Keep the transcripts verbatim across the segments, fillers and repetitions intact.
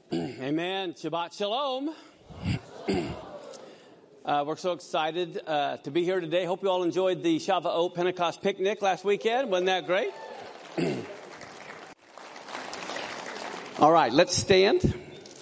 Amen. Shabbat Shalom. uh, we're so excited uh, to be here today. Hope you all enjoyed the Shavuot Pentecost picnic last weekend. Wasn't that great? All right, let's stand.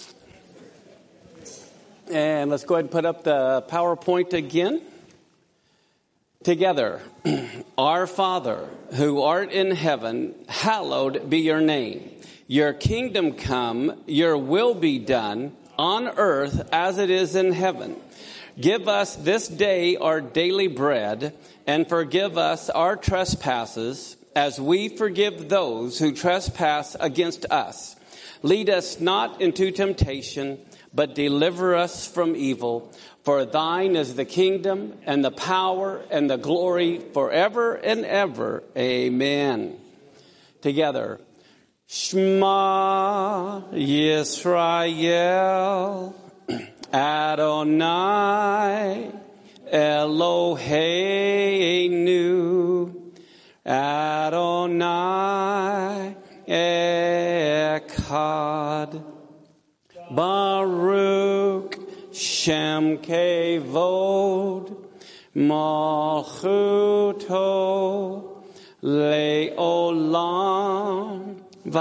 And let's go ahead and put up the PowerPoint again. Together, Our Father, who art in heaven, hallowed be your name. Your kingdom come, your will be done, on earth as it is in heaven. Give us this day our daily bread, and forgive us our trespasses, as we forgive those who trespass against us. Lead us not into temptation, but deliver us from evil. For thine is the kingdom, and the power, and the glory, forever and ever. Amen. Together. Shema Yisrael, Adonai Eloheinu, Adonai Echad, Baruch Shem Kevod, Malchuto Le'olam.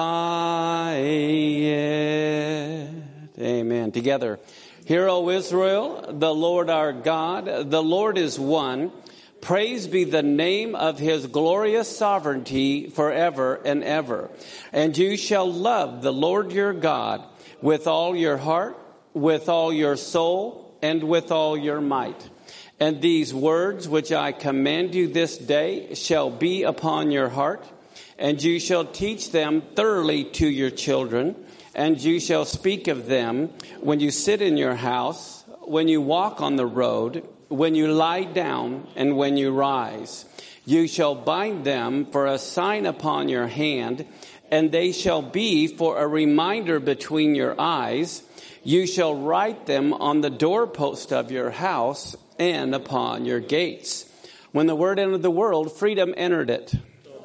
Amen. Together. Hear, O Israel, the Lord our God, the Lord is one. Praise be the name of his glorious sovereignty forever and ever. And you shall love the Lord your God with all your heart, with all your soul, and with all your might. And these words which I command you this day shall be upon your heart. And you shall teach them thoroughly to your children, and you shall speak of them when you sit in your house, when you walk on the road, when you lie down, and when you rise. You shall bind them for a sign upon your hand, and they shall be for a reminder between your eyes. You shall write them on the doorpost of your house and upon your gates. When the word entered the world, freedom entered it.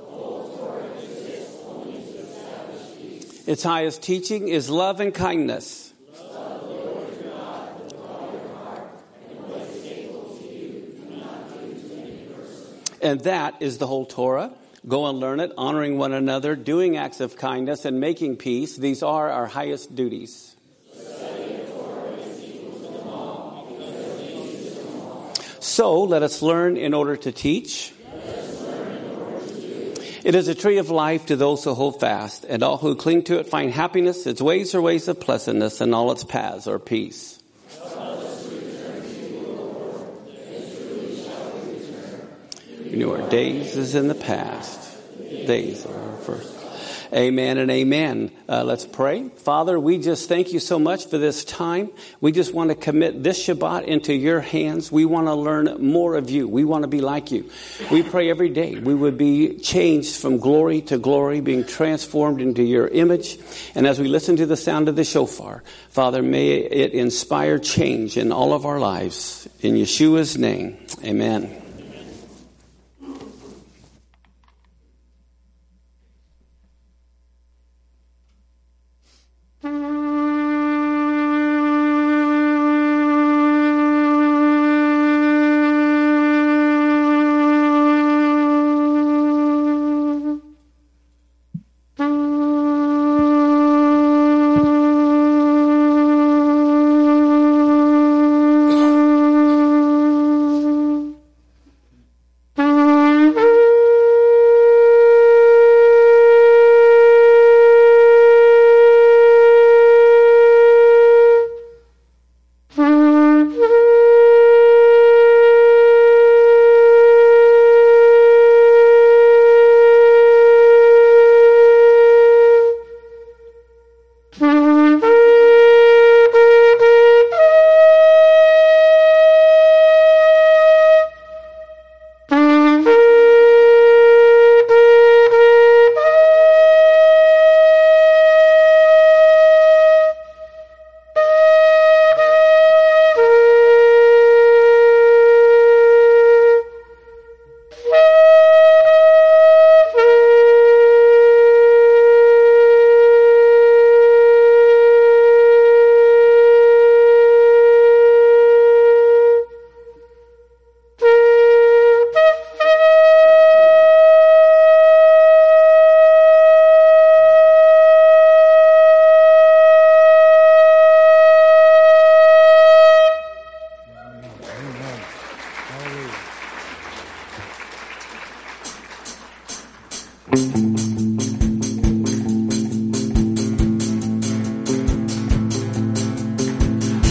Its highest teaching is love and kindness. Love the Lord your God with all your heart, and what is faithful to you, do not do to any person. And that is the whole Torah. Go and learn it, honoring one another, doing acts of kindness, and making peace. These are our highest duties. So let us learn in order to teach. It is a tree of life to those who hold fast, and all who cling to it find happiness. Its ways are ways of pleasantness, and all its paths are peace. Renew our days as in the past. Days are our first. Amen and amen. Uh, let's pray. Father, we just thank you so much for this time. We just want to commit this Shabbat into your hands. We want to learn more of you. We want to be like you. We pray every day we would be changed from glory to glory, being transformed into your image. And as we listen to the sound of the shofar, Father, may it inspire change in all of our lives. In Yeshua's name, amen.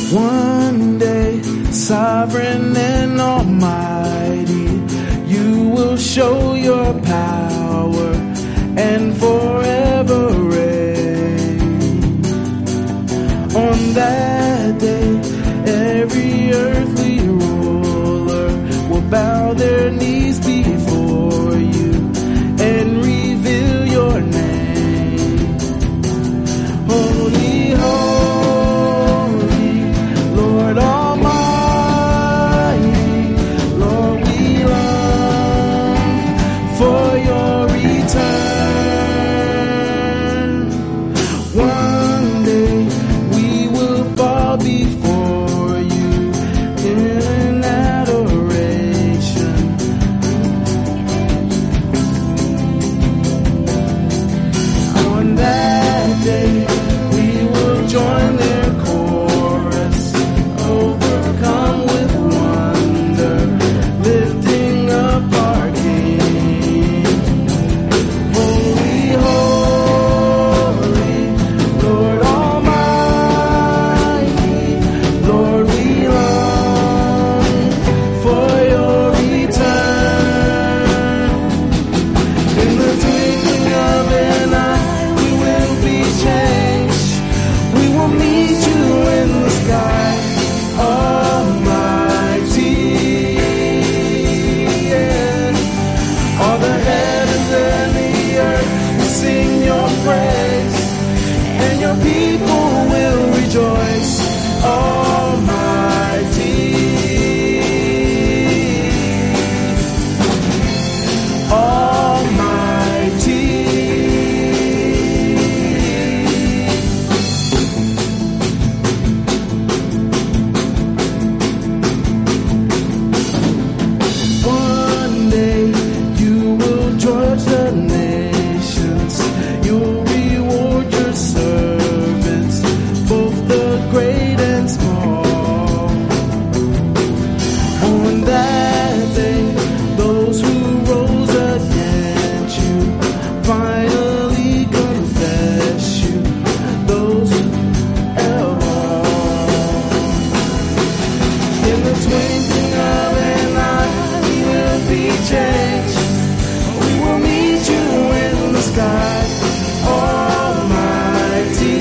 One day, sovereign and almighty, you will show your power and forever reign. On that day, every earthly ruler will bow their knees before you and reveal your name. Holy, holy, Lord Almighty, Lord, we long for your return. One day we will fall before you in adoration. On that day we will join their chorus, overcome with wonder, lifting up our King. Holy, holy, Lord Almighty, Lord, we long for your return. In the twinkling of an eye, we will be changed. We will meet you in the sky, Almighty. Yeah. All the heavens and the earth will sing your praise, and your people will rejoice, Almighty. Almighty. One day you will judge the nations. You'll reward your servants, both the great and small. On that day, those who rose against you finally confess you, those who ever. In the twinkling of an eye, we will be changed. We will meet you in the sky, Almighty.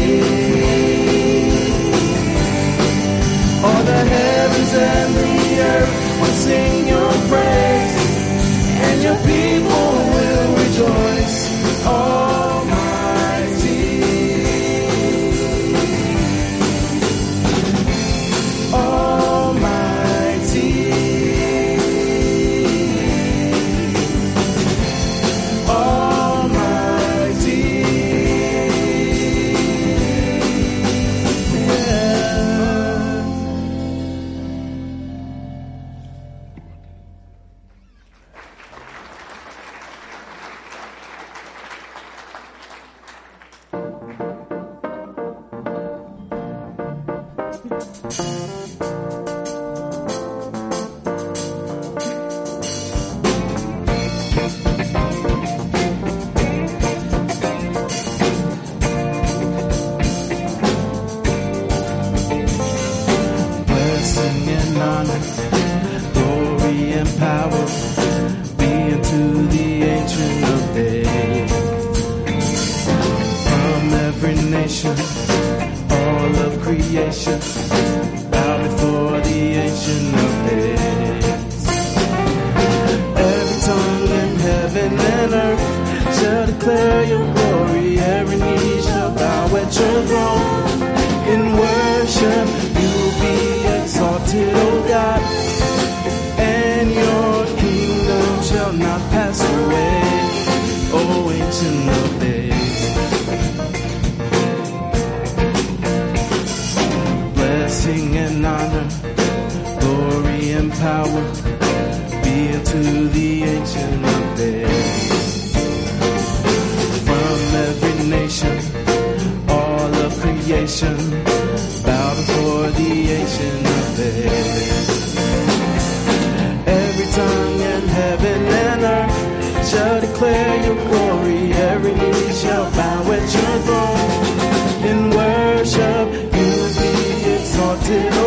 All the heavens and the earth will sing your praise, and your people will rejoice, Almighty. Almighty. Almighty. Yeah. Blessing and honor, glory and power be unto the Ancient of Days. From every nation, all of creation, bow before the Ancient of Days. Every tongue in heaven and earth shall declare your glory. Every knee shall bow at your throne. In worship you will be exalted, O God, and your kingdom shall not pass away, O Ancient of Days. Blessing and honor, glory and power be unto the Ancient of Days. From every nation, all of creation, bow before the Ancient of Days. Every tongue in heaven and earth shall declare your glory. Every knee shall bow at your throne. In worship you will be exalted, O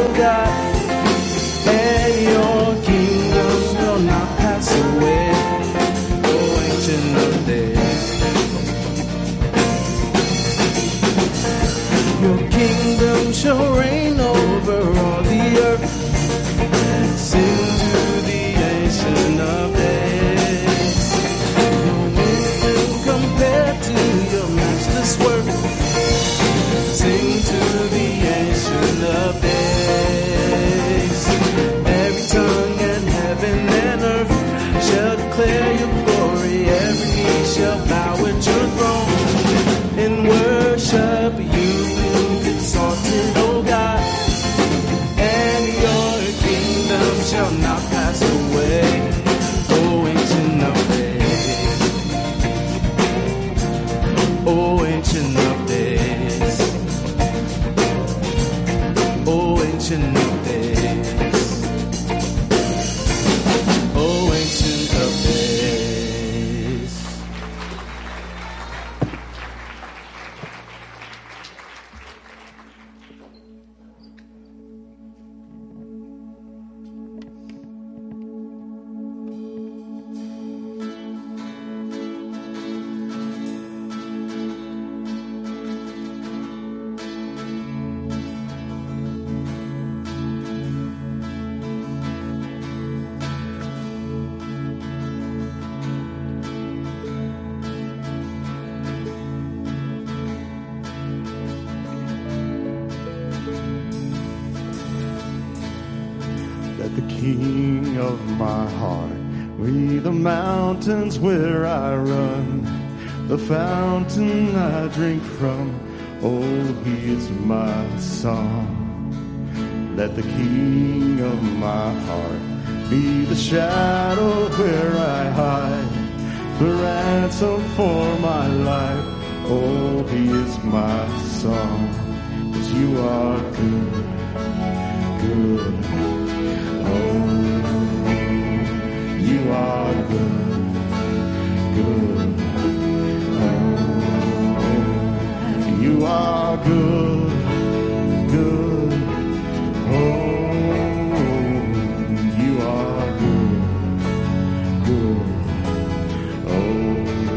shall reign over all the earth. Sing to the Ancient of Days. No wisdom compared to your matchless work. Sing to the Ancient of Days. Every tongue in heaven and earth shall declare your glory. Every knee shall bow at your throne. In worship you exalted, O God, and your kingdom shall not pass away. O Ancient of Days, O Ancient of Days, O Ancient of Days, O Ancient of Days. Let the King of my heart be the mountains where I run, the fountain I drink from. Oh, he is my song. Let the King of my heart be the shadow where I hide, the ransom for my life. Oh, he is my song. 'Cause you are good, good. Oh, you are good, good. Oh, you are good, good. Oh, you are good, good. Oh,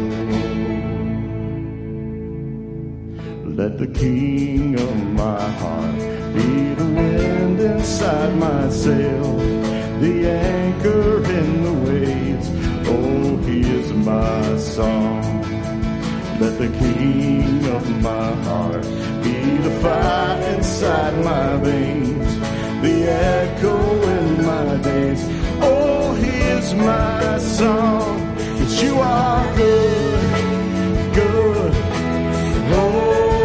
let the King of my heart be the wind inside my sail, the anchor in the waves. Oh, he is my song. Let the King of my heart be the fire inside my veins, the echo in my days. Oh, he is my song. 'Cause you are good, good. Oh,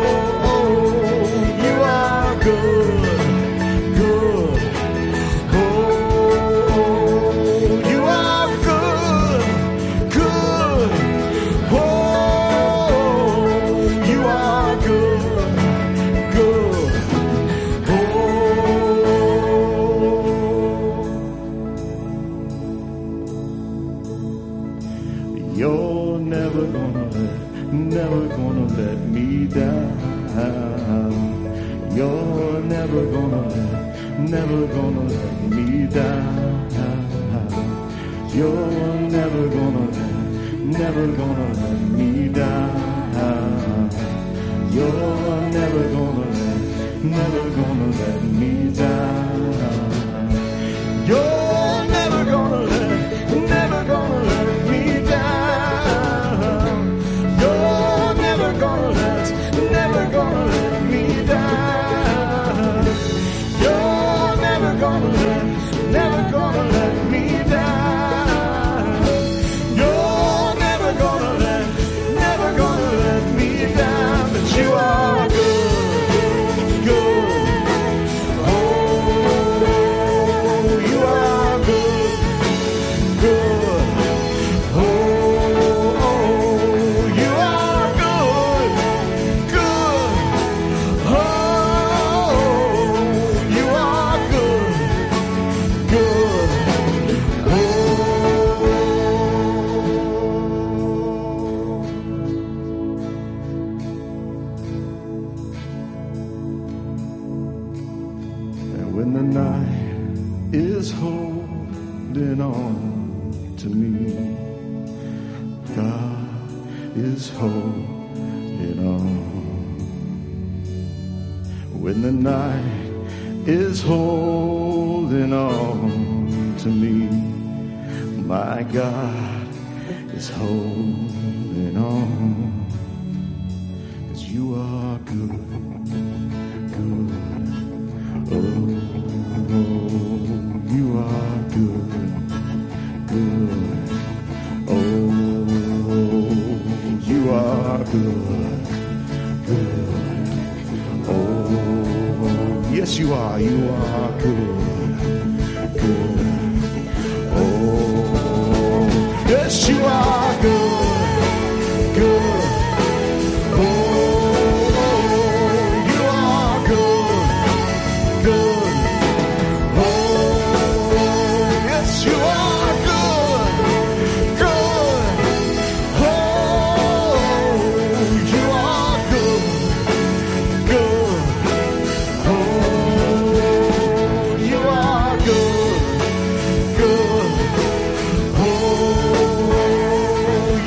you are good, good. You're never gonna let, never gonna let me down. You're never gonna let, never gonna let me down. You're never gonna let, never gonna let me down. You're never gonna let, never gonna let me down. You're never gonna let, never gonna let me down. You're never gonna let, never gonna let me down. You're never gonna let, never gonna let me down. You're never gonna let, never gonna let me down. But you are good, good. Oh, you are good, good. Oh, you are good, good. Oh, you are good, good. And when the night is holding on to me, God is holding on. when the night is holding on to me. My God is holding on, 'cause you are good, good. Oh, you are good, good. Oh, you are good, good. Oh, yes, you are. You are good, good. Oh, yes, you are good, good. Oh, you are good, good. Oh, yes, you are good, good. Oh, you are good, good. Oh, you are good, good. Oh,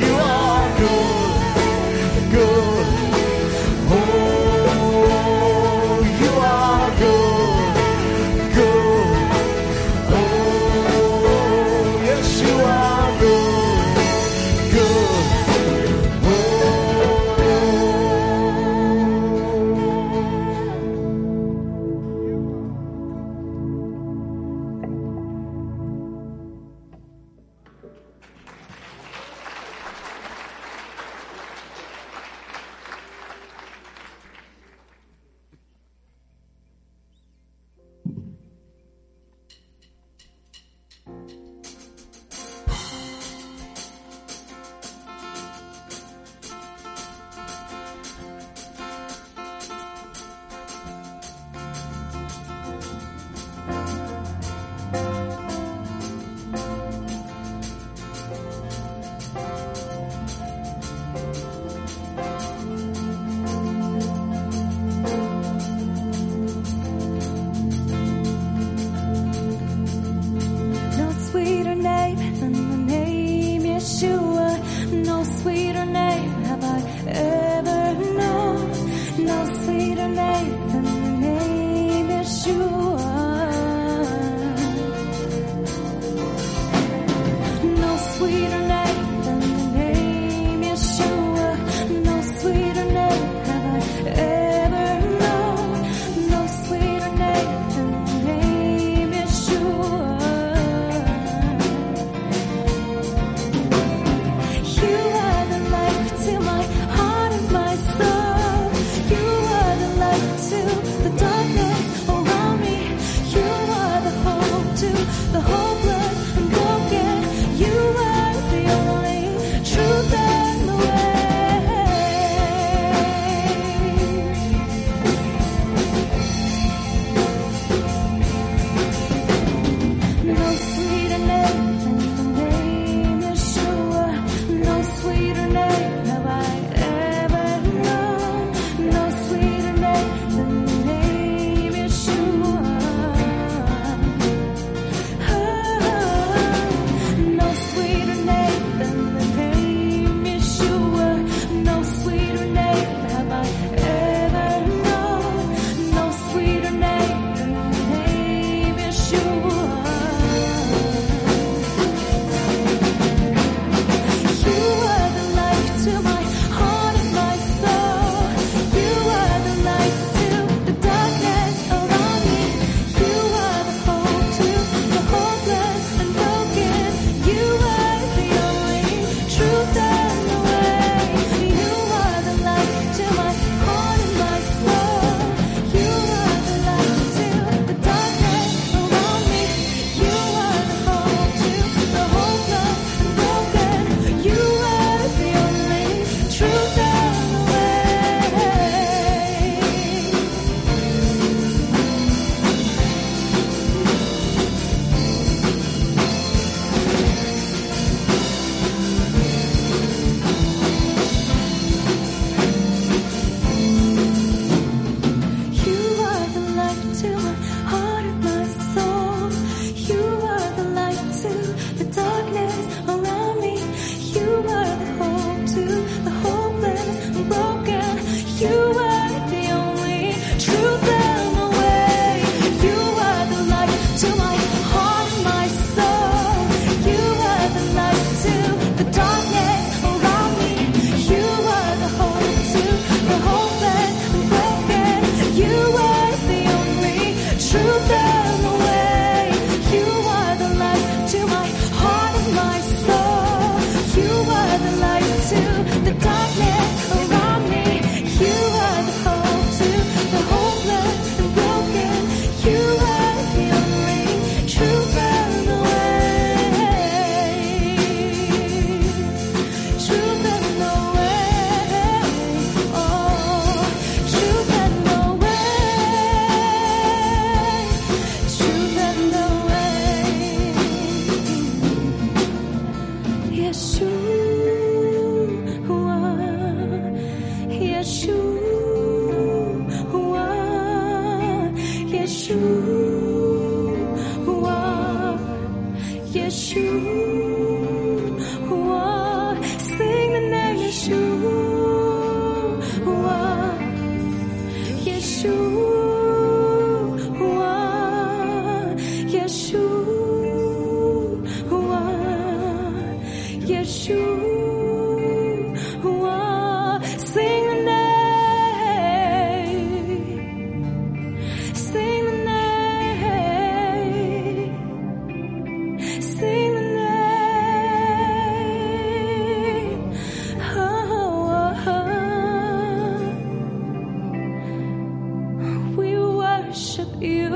worship you,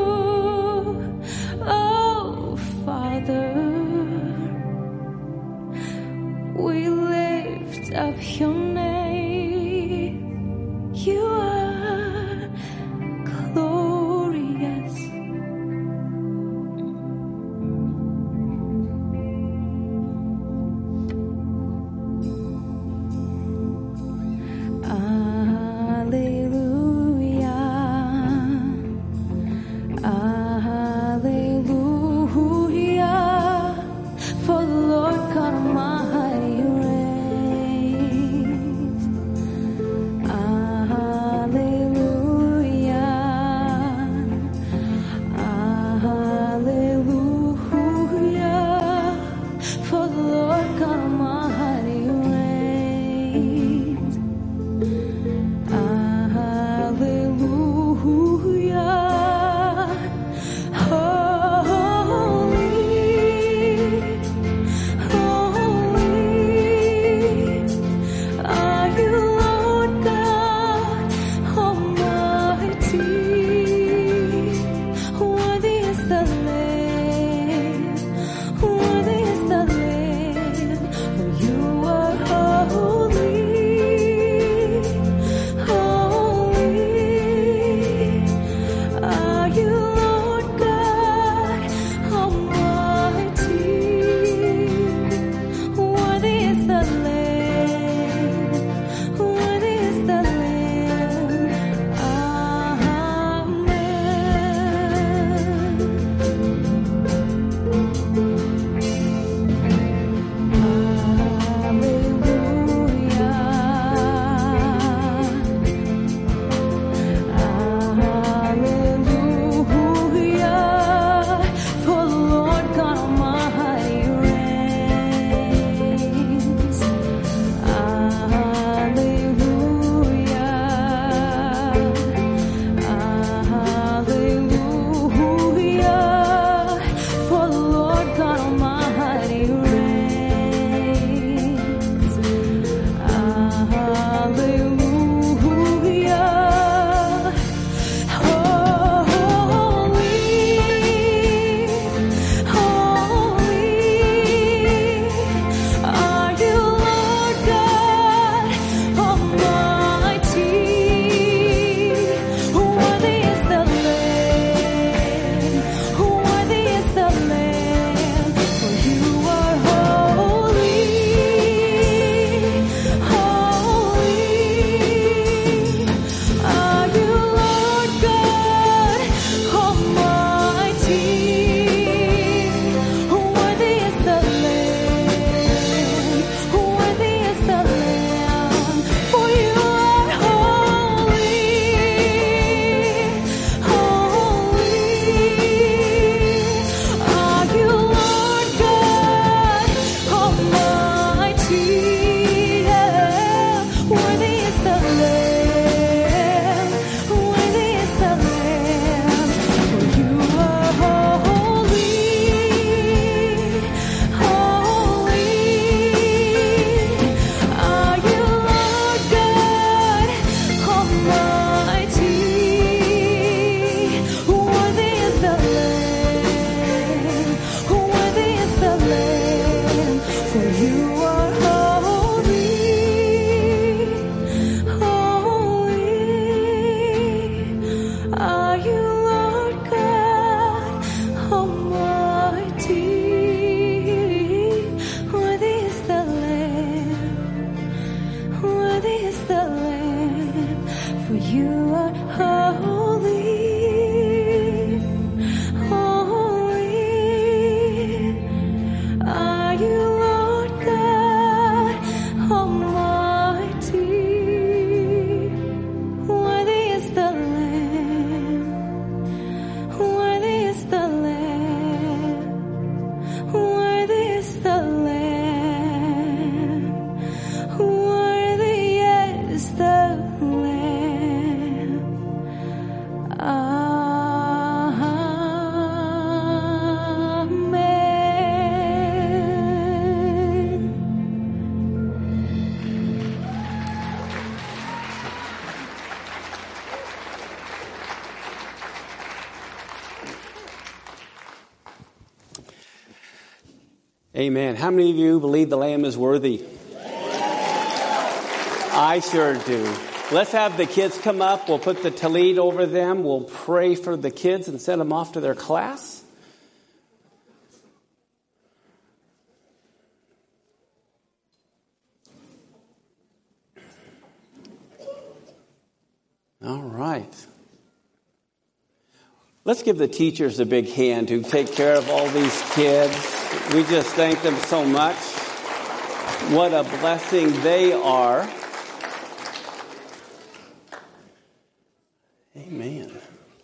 oh Father. We lift up your name. You are glorious. Hallelujah, for the Lord God Almighty reigns. Amen. How many of you believe the Lamb is worthy? I sure do. Let's have the kids come up. We'll put the tallit over them. We'll pray for the kids and send them off to their class. All right. Let's give the teachers a big hand who take care of all these kids. We just thank them so much. What a blessing they are. Amen.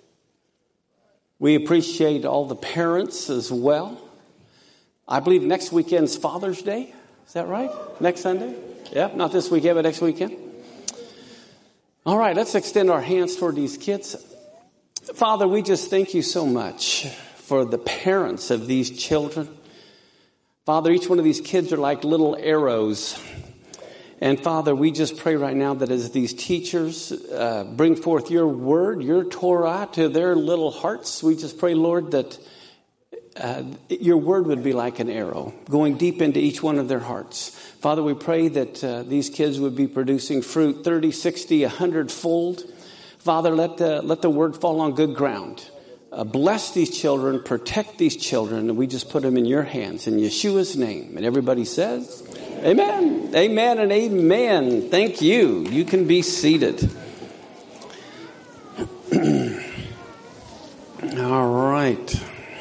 We appreciate all the parents as well. I believe next weekend's Father's Day. Is that right? Next Sunday? Yeah, not this weekend, but next weekend. All right, let's extend our hands toward these kids. Father, we just thank you so much for the parents of these children. Father, each one of these kids are like little arrows. And Father, we just pray right now that as these teachers uh, bring forth your word, your Torah to their little hearts, we just pray, Lord, that uh, your word would be like an arrow going deep into each one of their hearts. Father, we pray that uh, these kids would be producing fruit thirty, sixty, a hundred fold. Father, let the, let the word fall on good ground. Uh, bless these children, protect these children, and we just put them in your hands in Yeshua's name. And everybody says, amen, amen, and amen. Thank you. You can be seated. All right.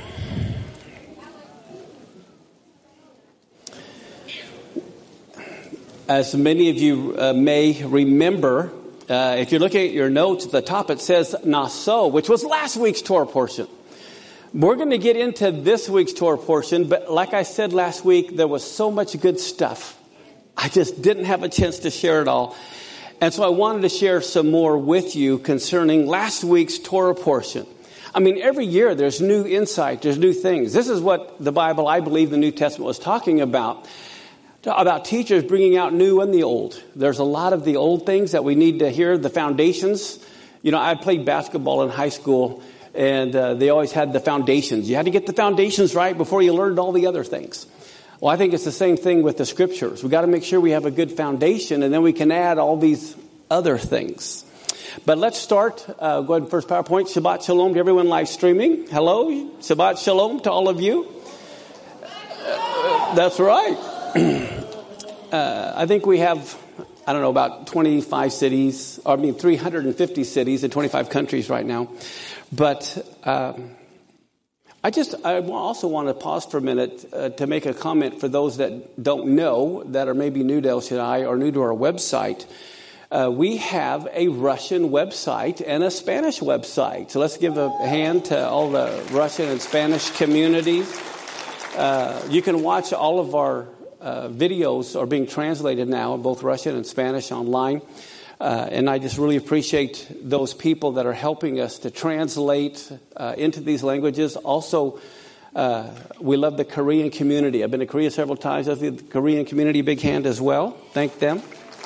As many of you uh, may remember, Uh, if you're looking at your notes at the top, it says Naso, which was last week's Torah portion. We're going to get into this week's Torah portion, but like I said last week, there was so much good stuff. I just didn't have a chance to share it all. And so I wanted to share some more with you concerning last week's Torah portion. I mean, every year there's new insight, there's new things. This is what the Bible, I believe the New Testament was talking about. About teachers bringing out new and the old. There's a lot of the old things that we need to hear, the foundations. You know, I played basketball in high school, and uh, they always had the foundations. You had to get the foundations right before you learned all the other things. Well, I think it's the same thing with the scriptures. We got to make sure we have a good foundation, and then we can add all these other things. But let's start. Uh, go ahead, first PowerPoint. Shabbat Shalom to everyone live streaming. Hello. Shabbat Shalom to all of you. Uh, that's right. uh, I think we have, I don't know, about twenty-five cities, or I mean three hundred fifty cities in twenty-five countries right now. But um, I just, I also want to pause for a minute uh, to make a comment for those that don't know, that are maybe new to El Shaddai or new to our website. Uh, we have a Russian website and a Spanish website. So let's give a hand to all the Russian and Spanish communities. Uh, you can watch all of our Uh, videos are being translated now in both Russian and Spanish online. Uh, and I just really appreciate those people that are helping us to translate uh, into these languages. Also, uh, we love the Korean community. I've been to Korea several times. I think the Korean community, big hand as well. Thank them.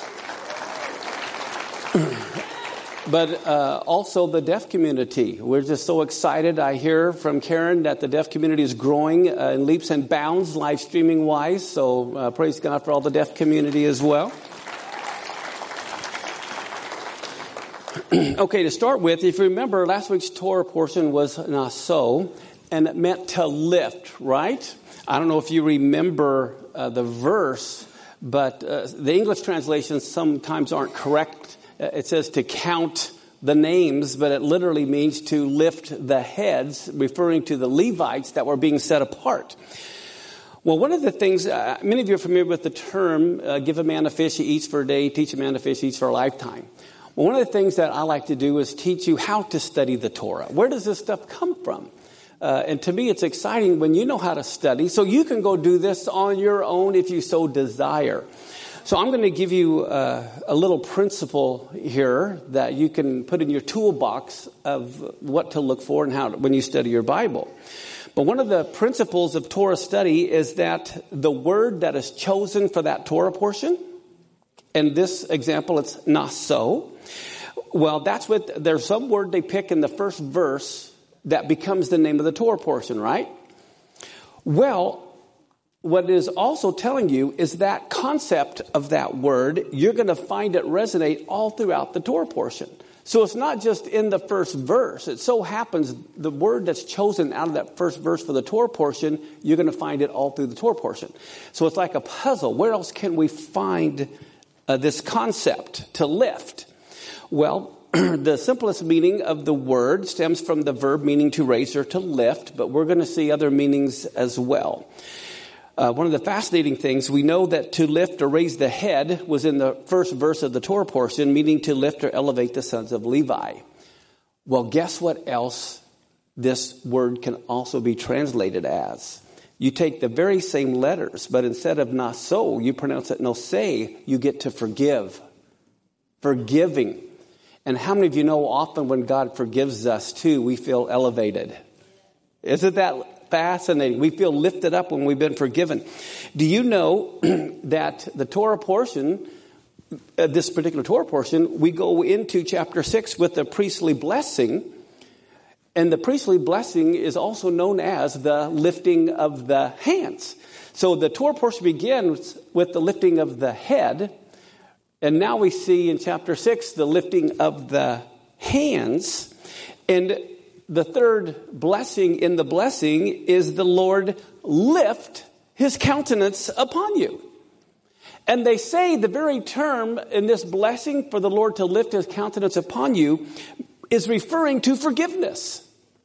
But uh, also the deaf community. We're just so excited. I hear from Karen that the deaf community is growing uh, in leaps and bounds, live streaming wise. So uh, praise God for all the deaf community as well. Okay, to start with, if you remember, last week's Torah portion was Naso, and it meant to lift, right? I don't know if you remember uh, the verse, but uh, the English translations sometimes aren't correct. It says to count the names, but it literally means to lift the heads, referring to the Levites that were being set apart. Well, one of the things, uh, many of you are familiar with the term, uh, give a man a fish he eats for a day, teach a man a fish he eats for a lifetime. Well, one of the things that I like to do is teach you how to study the Torah. Where does this stuff come from? Uh, and to me, it's exciting when you know how to study, so you can go do this on your own if you so desire. So I'm going to give you uh, a little principle here that you can put in your toolbox of what to look for and how to, when you study your Bible. But one of the principles of Torah study is that the word that is chosen for that Torah portion, in this example, it's naso. Well, that's what, there's some word they pick in the first verse that becomes the name of the Torah portion, right? Well, what it is also telling you is that concept of that word, you're going to find it resonate all throughout the Torah portion. So it's not just in the first verse. It so happens the word that's chosen out of that first verse for the Torah portion, you're going to find it all through the Torah portion. So it's like a puzzle. Where else can we find uh, this concept to lift? Well, the simplest meaning of the word stems from the verb meaning to raise or to lift, but we're going to see other meanings as well. Uh, one of the fascinating things, we know that to lift or raise the head was in the first verse of the Torah portion, meaning to lift or elevate the sons of Levi. Well, guess what else this word can also be translated as? You take the very same letters, but instead of naso, you pronounce it nosei, you get to forgive. Forgiving. And how many of you know often when God forgives us too, we feel elevated? Isn't that fascinating? We feel lifted up when we've been forgiven. Do you know that the Torah portion, uh, this particular Torah portion, we go into chapter six with the priestly blessing. And the priestly blessing is also known as the lifting of the hands. So the Torah portion begins with the lifting of the head. And now we see in chapter six the lifting of the hands. And the third blessing in the blessing is the Lord lift his countenance upon you. And they say the very term in this blessing for the Lord to lift his countenance upon you is referring to forgiveness.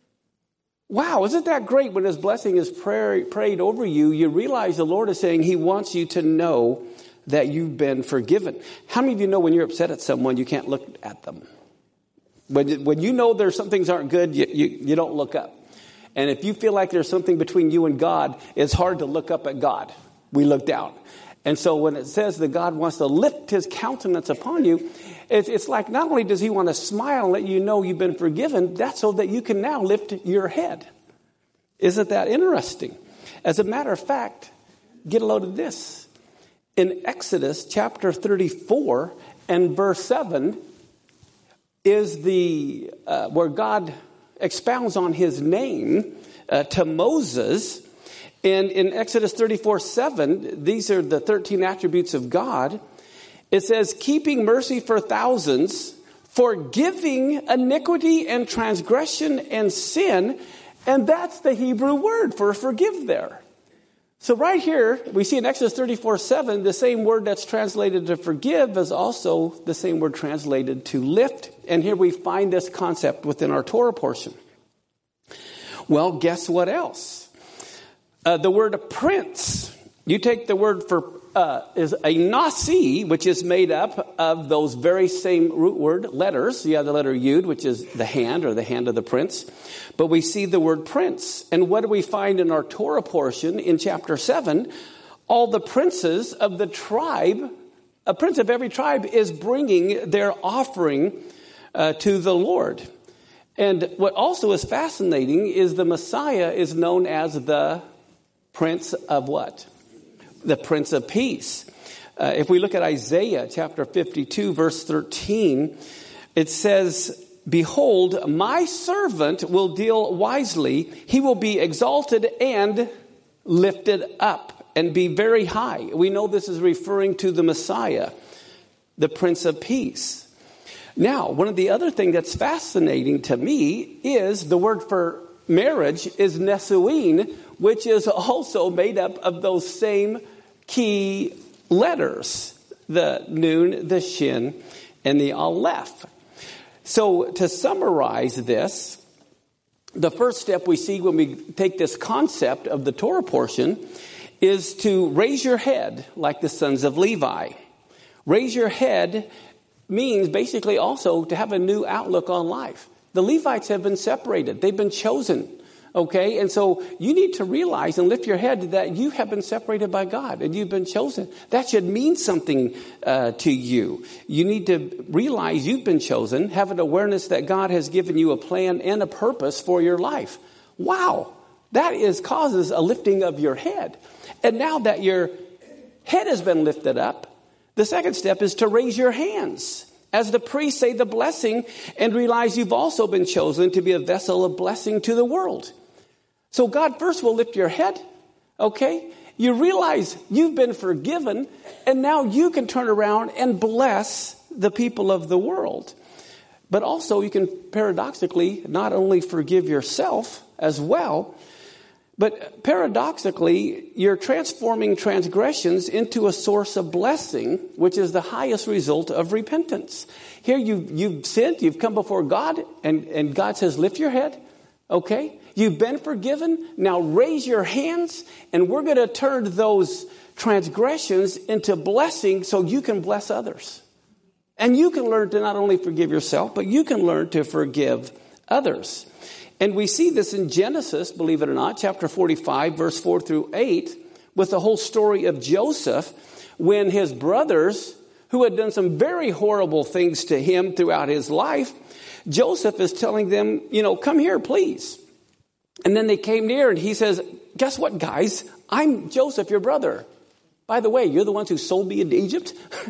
Wow, isn't that great when his blessing is pray, prayed over you? You realize the Lord is saying he wants you to know that you've been forgiven. How many of you know when you're upset at someone, you can't look at them? When, when you know there's some things aren't good, you, you, you don't look up. And if you feel like there's something between you and God, it's hard to look up at God. We look down. And so when it says that God wants to lift his countenance upon you, it's, it's like not only does he want to smile and let you know you've been forgiven, that's so that you can now lift your head. Isn't that interesting? As a matter of fact, get a load of this. In Exodus chapter thirty-four and verse seven, is the uh, where God expounds on his name uh, to Moses. And in Exodus thirty-four seven, these are the thirteen attributes of God. It says, keeping mercy for thousands, forgiving iniquity and transgression and sin. And that's the Hebrew word for forgive there. So right here, we see in Exodus thirty-four seven, the same word that's translated to forgive is also the same word translated to lift. And here we find this concept within our Torah portion. Well, guess what else? Uh, the word prince. You take the word for, uh, is a nasi, which is made up of those very same root word letters. You have the letter yud, which is the hand or the hand of the prince. But we see the word prince. And what do we find in our Torah portion in chapter seven? All the princes of the tribe, a prince of every tribe is bringing their offering uh, to the Lord. And what also is fascinating is the Messiah is known as the Prince of what? The Prince of Peace. Uh, if we look at Isaiah chapter fifty-two, verse thirteen, it says, behold, my servant will deal wisely. He will be exalted and lifted up and be very high. We know this is referring to the Messiah, the Prince of Peace. Now, one of the other things that's fascinating to me is the word for marriage is nesuin, which is also made up of those same key letters, the nun, the shin, and the aleph. So to summarize this, the first step we see when we take this concept of the Torah portion is to raise your head like the sons of Levi. Raise your head means basically also to have a new outlook on life. The Levites have been separated. They've been chosen. Okay, and so you need to realize and lift your head that you have been separated by God and you've been chosen. That should mean something uh, to you. You need to realize you've been chosen, have an awareness that God has given you a plan and a purpose for your life. Wow, that is causes a lifting of your head. And now that your head has been lifted up, the second step is to raise your hands. As the priests say the blessing and realize you've also been chosen to be a vessel of blessing to the world. So God first will lift your head, okay? You realize you've been forgiven, and now you can turn around and bless the people of the world. But also you can paradoxically not only forgive yourself as well, but paradoxically you're transforming transgressions into a source of blessing, which is the highest result of repentance. Here you, you've sinned, you've come before God, and, and God says, lift your head, okay? You've been forgiven, now raise your hands, and we're going to turn those transgressions into blessing so you can bless others. And you can learn to not only forgive yourself, but you can learn to forgive others. And we see this in Genesis, believe it or not, chapter forty-five, verse four through eight, with the whole story of Joseph, when his brothers, who had done some very horrible things to him throughout his life, Joseph is telling them, you know, come here, please. And then they came near, and he says, guess what, guys? I'm Joseph, your brother. By the way, you're the ones who sold me into Egypt?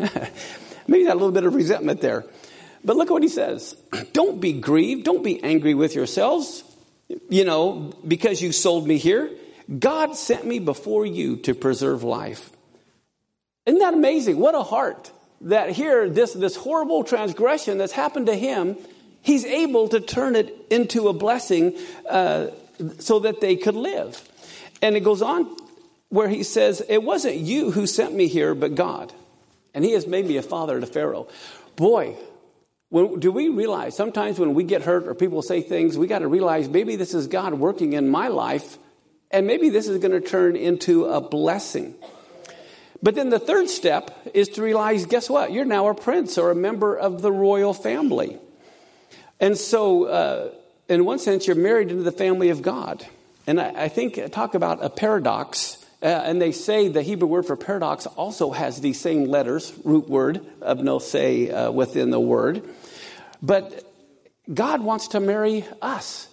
Maybe that little bit of resentment there. But look at what he says. Don't be grieved. Don't be angry with yourselves, you know, because you sold me here. God sent me before you to preserve life. Isn't that amazing? What a heart that here, this, this horrible transgression that's happened to him, he's able to turn it into a blessing uh, so that they could live. And it goes on where he says, it wasn't you who sent me here, but God. And he has made me a father to Pharaoh. Boy, when, do we realize sometimes when we get hurt or people say things, we got to realize maybe this is God working in my life, and maybe this is going to turn into a blessing. But then the third step is to realize, guess what? You're now a prince or a member of the royal family. And so, uh, in one sense, you're married into the family of God. And I, I think, talk about a paradox. Uh, and they say the Hebrew word for paradox also has these same letters, root word of nosei uh, within the word. But God wants to marry us.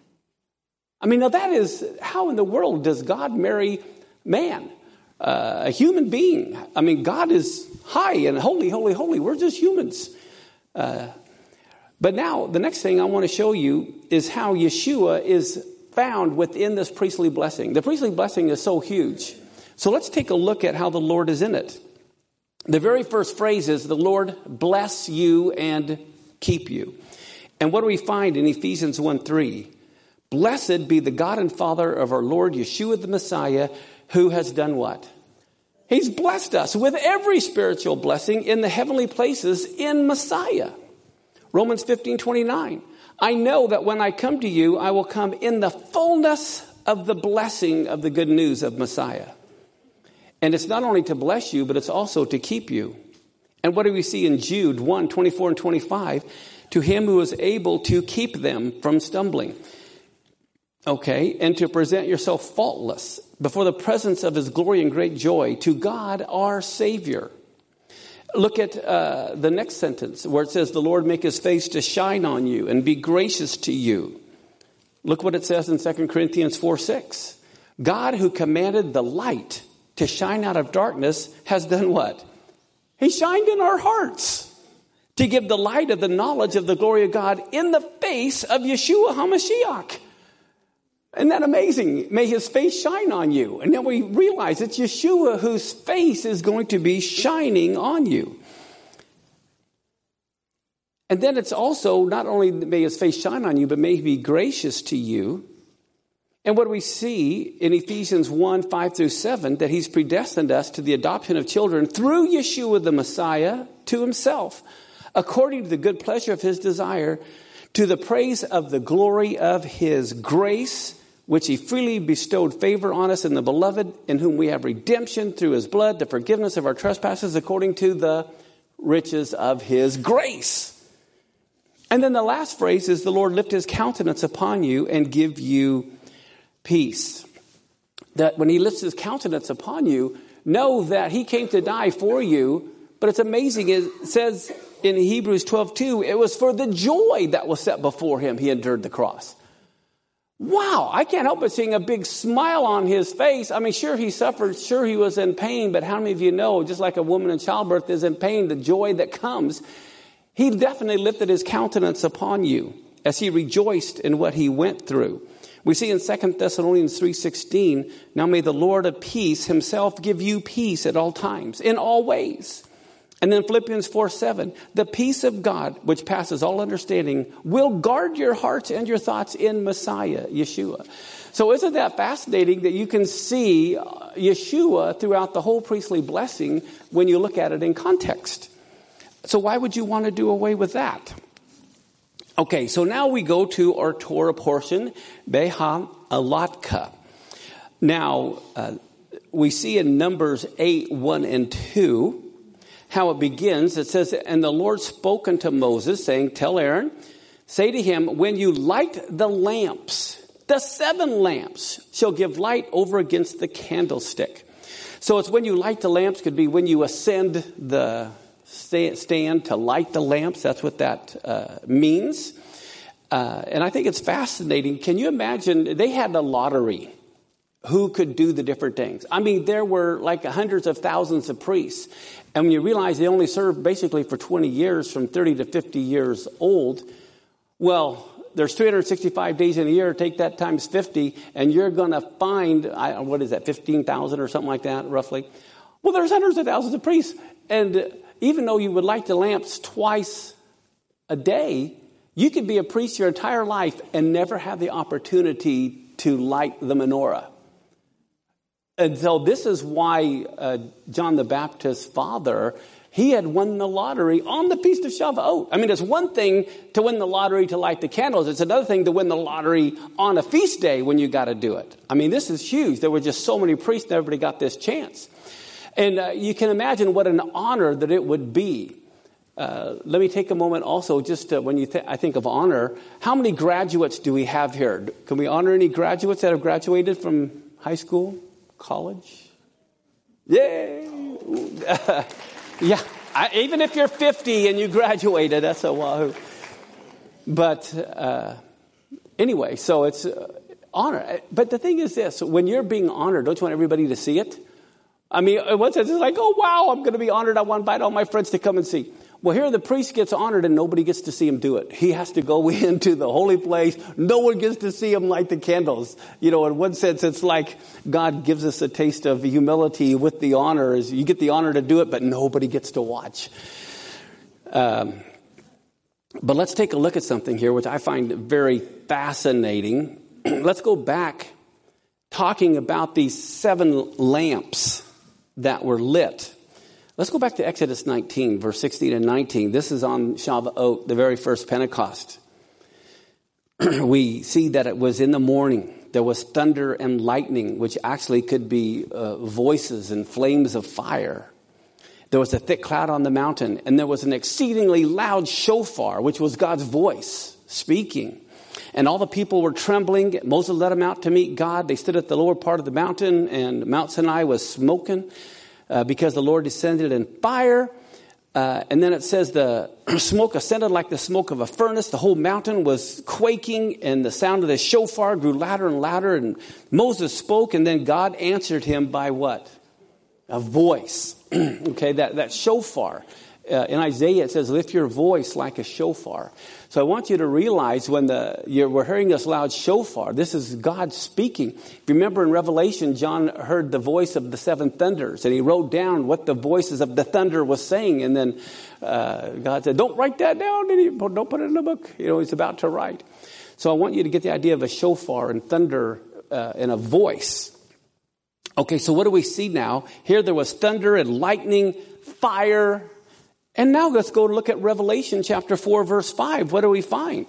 I mean, now that is, how in the world does God marry man, uh, a human being? I mean, God is high and holy, holy, holy. We're just humans. Uh, but now the next thing I want to show you is how Yeshua is found within this priestly blessing. The priestly blessing is so huge. So let's take a look at how the Lord is in it. The very first phrase is, the Lord bless you and keep you. And what do we find in Ephesians one three? Blessed be the God and Father of our Lord Yeshua the Messiah, who has done what? He's blessed us with every spiritual blessing in the heavenly places in Messiah. Romans fifteen twenty-nine. I know that when I come to you, I will come in the fullness of the blessing of the good news of Messiah. And it's not only to bless you, but it's also to keep you. And what do we see in Jude one twenty-four and twenty-five? To him who is able to keep them from stumbling. Okay, and to present yourself faultless before the presence of his glory and great joy, to God our Savior. Look at uh, the next sentence where it says, the Lord make his face to shine on you and be gracious to you. Look what it says in Second Corinthians four six. God who commanded the light to shine out of darkness has done what? He shined in our hearts to give the light of the knowledge of the glory of God in the face of Yeshua HaMashiach. Isn't that amazing? May his face shine on you. And then we realize it's Yeshua whose face is going to be shining on you. And then it's also not only may his face shine on you, but may he be gracious to you. And what do we see in Ephesians one, five through seven, that he's predestined us to the adoption of children through Yeshua the Messiah to himself, according to the good pleasure of his desire, to the praise of the glory of his grace, which he freely bestowed favor on us in the beloved, in whom we have redemption through his blood, the forgiveness of our trespasses, according to the riches of his grace. And then the last phrase is, the Lord lift his countenance upon you and give you peace. That when he lifts his countenance upon you, know that he came to die for you. But it's amazing, it says in Hebrews twelve two, it was for the joy that was set before him he endured the cross. Wow, I can't help but seeing a big smile on his face. I mean, sure, he suffered, sure, he was in pain, but how many of you know, just like a woman in childbirth is in pain, the joy that comes, he definitely lifted his countenance upon you as he rejoiced in what he went through. We see in Second Thessalonians three sixteen, now may the Lord of peace himself give you peace at all times, in all ways. And then Philippians four seven, the peace of God, which passes all understanding, will guard your hearts and your thoughts in Messiah, Yeshua. So isn't that fascinating that you can see Yeshua throughout the whole priestly blessing when you look at it in context? So why would you want to do away with that? Okay, so now we go to our Torah portion, Beha'alatka. Now, uh, we see in Numbers eight, one and two, how it begins. It says, and the Lord spoke unto Moses, saying, tell Aaron, say to him, when you light the lamps, the seven lamps shall give light over against the candlestick. So it's when you light the lamps, could be when you ascend the stand to light the lamps. That's what that uh, means. Uh, and I think it's fascinating. Can you imagine? They had a lottery. Who could do the different things? I mean, there were like hundreds of thousands of priests. And when you realize they only served basically for twenty years, from thirty to fifty years old, well, there's three hundred sixty-five days in a year. Take that times fifty, and you're going to find, I, what is that, fifteen thousand or something like that, roughly? Well, there's hundreds of thousands of priests. And even though you would light the lamps twice a day, you could be a priest your entire life and never have the opportunity to light the menorah. And so this is why uh, John the Baptist's father, he had won the lottery on the Feast of Shavuot. I mean, it's one thing to win the lottery to light the candles. It's another thing to win the lottery on a feast day when you got to do it. I mean, this is huge. There were just so many priests and everybody got this chance. And uh, you can imagine what an honor that it would be. Uh, let me take a moment also just to, when you th- I think of honor, how many graduates do we have here? Can we honor any graduates that have graduated from high school, college? Yay! Uh, yeah, I, even if you're fifty and you graduated, that's a wahoo. But uh, anyway, so it's uh, honor. But the thing is this, when you're being honored, don't you want everybody to see it? I mean, in one sense, it's like, oh, wow, I'm going to be honored. I want to invite all my friends to come and see. Well, here the priest gets honored and nobody gets to see him do it. He has to go into the holy place. No one gets to see him light the candles. You know, in one sense, it's like God gives us a taste of humility with the honor. Is you get the honor to do it, but nobody gets to watch. Um, but let's take a look at something here, which I find very fascinating. Let's go back talking about these seven lamps that were lit. Let's go back to Exodus nineteen, verse sixteen and nineteen. This is on Shavuot, the very first Pentecost. We see that it was in the morning. There was thunder and lightning, which actually could be uh, voices and flames of fire. There was a thick cloud on the mountain, and there was an exceedingly loud shofar, which was God's voice speaking. And all the people were trembling. Moses led them out to meet God. They stood at the lower part of the mountain, and Mount Sinai was smoking uh, because the Lord descended in fire. Uh, and then it says the smoke ascended like the smoke of a furnace. The whole mountain was quaking, and the sound of the shofar grew louder and louder. And Moses spoke, and then God answered him by what? A voice. Okay, that, that shofar. Uh, in Isaiah, it says, lift your voice like a shofar. So I want you to realize when the you're, we're hearing this loud shofar, this is God speaking. If you remember in Revelation, John heard the voice of the seven thunders, and he wrote down what the voices of the thunder was saying. And then uh, God said, don't write that down. Don't put it in a book. You know, he's about to write. So I want you to get the idea of a shofar and thunder uh, and a voice. Okay, so what do we see now? Here there was thunder and lightning, fire. And now let's go look at Revelation chapter four, verse five. What do we find?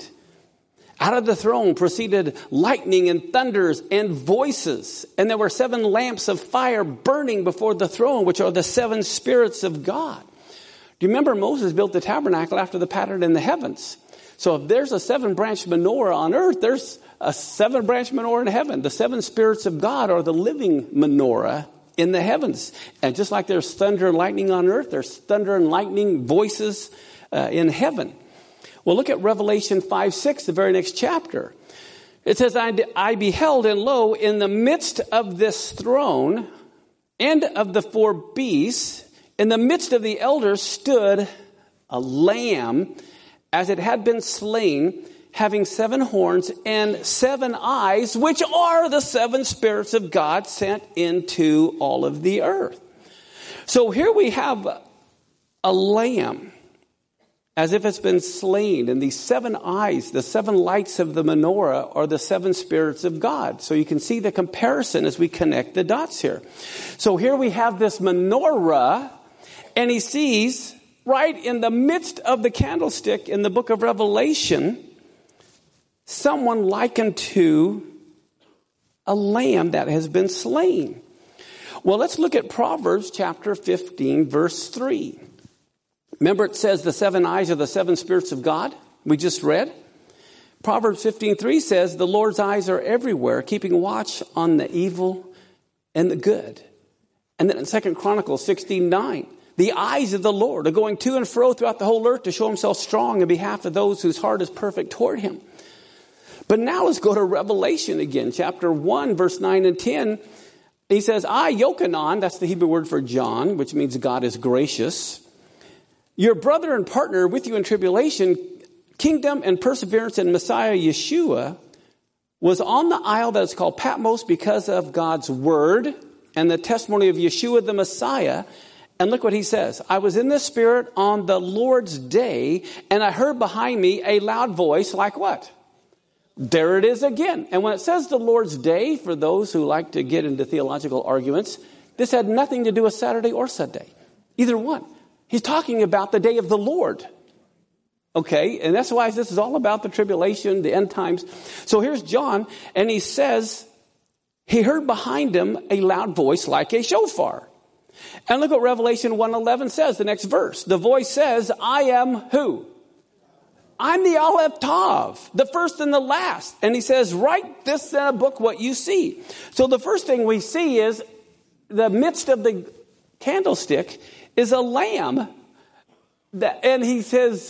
Out of the throne proceeded lightning and thunders and voices. And there were seven lamps of fire burning before the throne, which are the seven spirits of God. Do you remember Moses built the tabernacle after the pattern in the heavens? So if there's a seven-branch menorah on earth, there's a seven-branch menorah in heaven. The seven spirits of God are the living menorah in the heavens. And just like there's thunder and lightning on earth, there's thunder and lightning voices uh, in heaven. Well, look at Revelation five six, the very next chapter. It says, I, I beheld, and lo, in the midst of this throne and of the four beasts, in the midst of the elders stood a lamb as it had been slain, having seven horns and seven eyes, which are the seven spirits of God sent into all of the earth. So here we have a lamb, as if it's been slain, and these seven eyes, the seven lights of the menorah, are the seven spirits of God. So you can see the comparison as we connect the dots here. So here we have this menorah, and he sees right in the midst of the candlestick in the book of Revelation, someone likened to a lamb that has been slain. Well, let's look at Proverbs chapter fifteen, verse three. Remember, it says the seven eyes are the seven spirits of God. We just read. Proverbs fifteen three says, the Lord's eyes are everywhere, keeping watch on the evil and the good. And then in Second Chronicles sixteen nine, the eyes of the Lord are going to and fro throughout the whole earth to show himself strong in behalf of those whose heart is perfect toward him. But now let's go to Revelation again, chapter one, verse nine and ten. He says, I, Yochanan, that's the Hebrew word for John, which means God is gracious, your brother and partner with you in tribulation, kingdom and perseverance in Messiah Yeshua, was on the isle that is called Patmos because of God's word and the testimony of Yeshua the Messiah. And look what he says. I was in the Spirit on the Lord's day, and I heard behind me a loud voice like what? There it is again. And when it says the Lord's day, for those who like to get into theological arguments, this had nothing to do with Saturday or Sunday. Either one. He's talking about the day of the Lord. Okay, and that's why this is all about the tribulation, the end times. So here's John, and he says, he heard behind him a loud voice like a shofar. And look what Revelation one eleven says, the next verse. The voice says, I am who? I'm the Aleph Tav, the first and the last. And he says, write this in a book what you see. So the first thing we see is the midst of the candlestick is a lamb. That, and he says,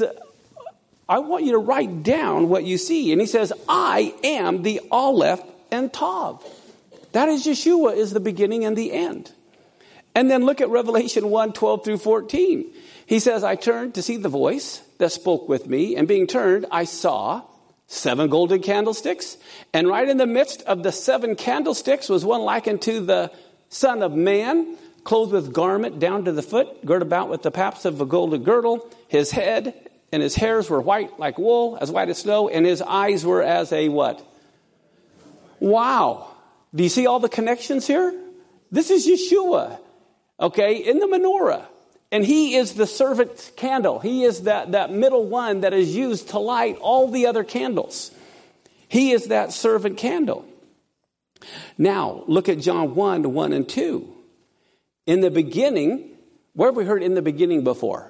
I want you to write down what you see. And he says, I am the Aleph and Tav. That is Yeshua, is the beginning and the end. And then look at Revelation one, twelve through fourteen. He says, I turned to see the voice that spoke with me, and being turned, I saw seven golden candlesticks. And right in the midst of the seven candlesticks was one likened to the Son of Man, clothed with garment down to the foot, girt about with the paps of a golden girdle. His head and his hairs were white like wool, as white as snow, and his eyes were as a what? Wow. Do you see all the connections here? This is Yeshua, okay, in the menorah. And he is the servant candle. He is that, that middle one that is used to light all the other candles. He is that servant candle. Now, look at John one, one and two. In the beginning, where have we heard in the beginning before?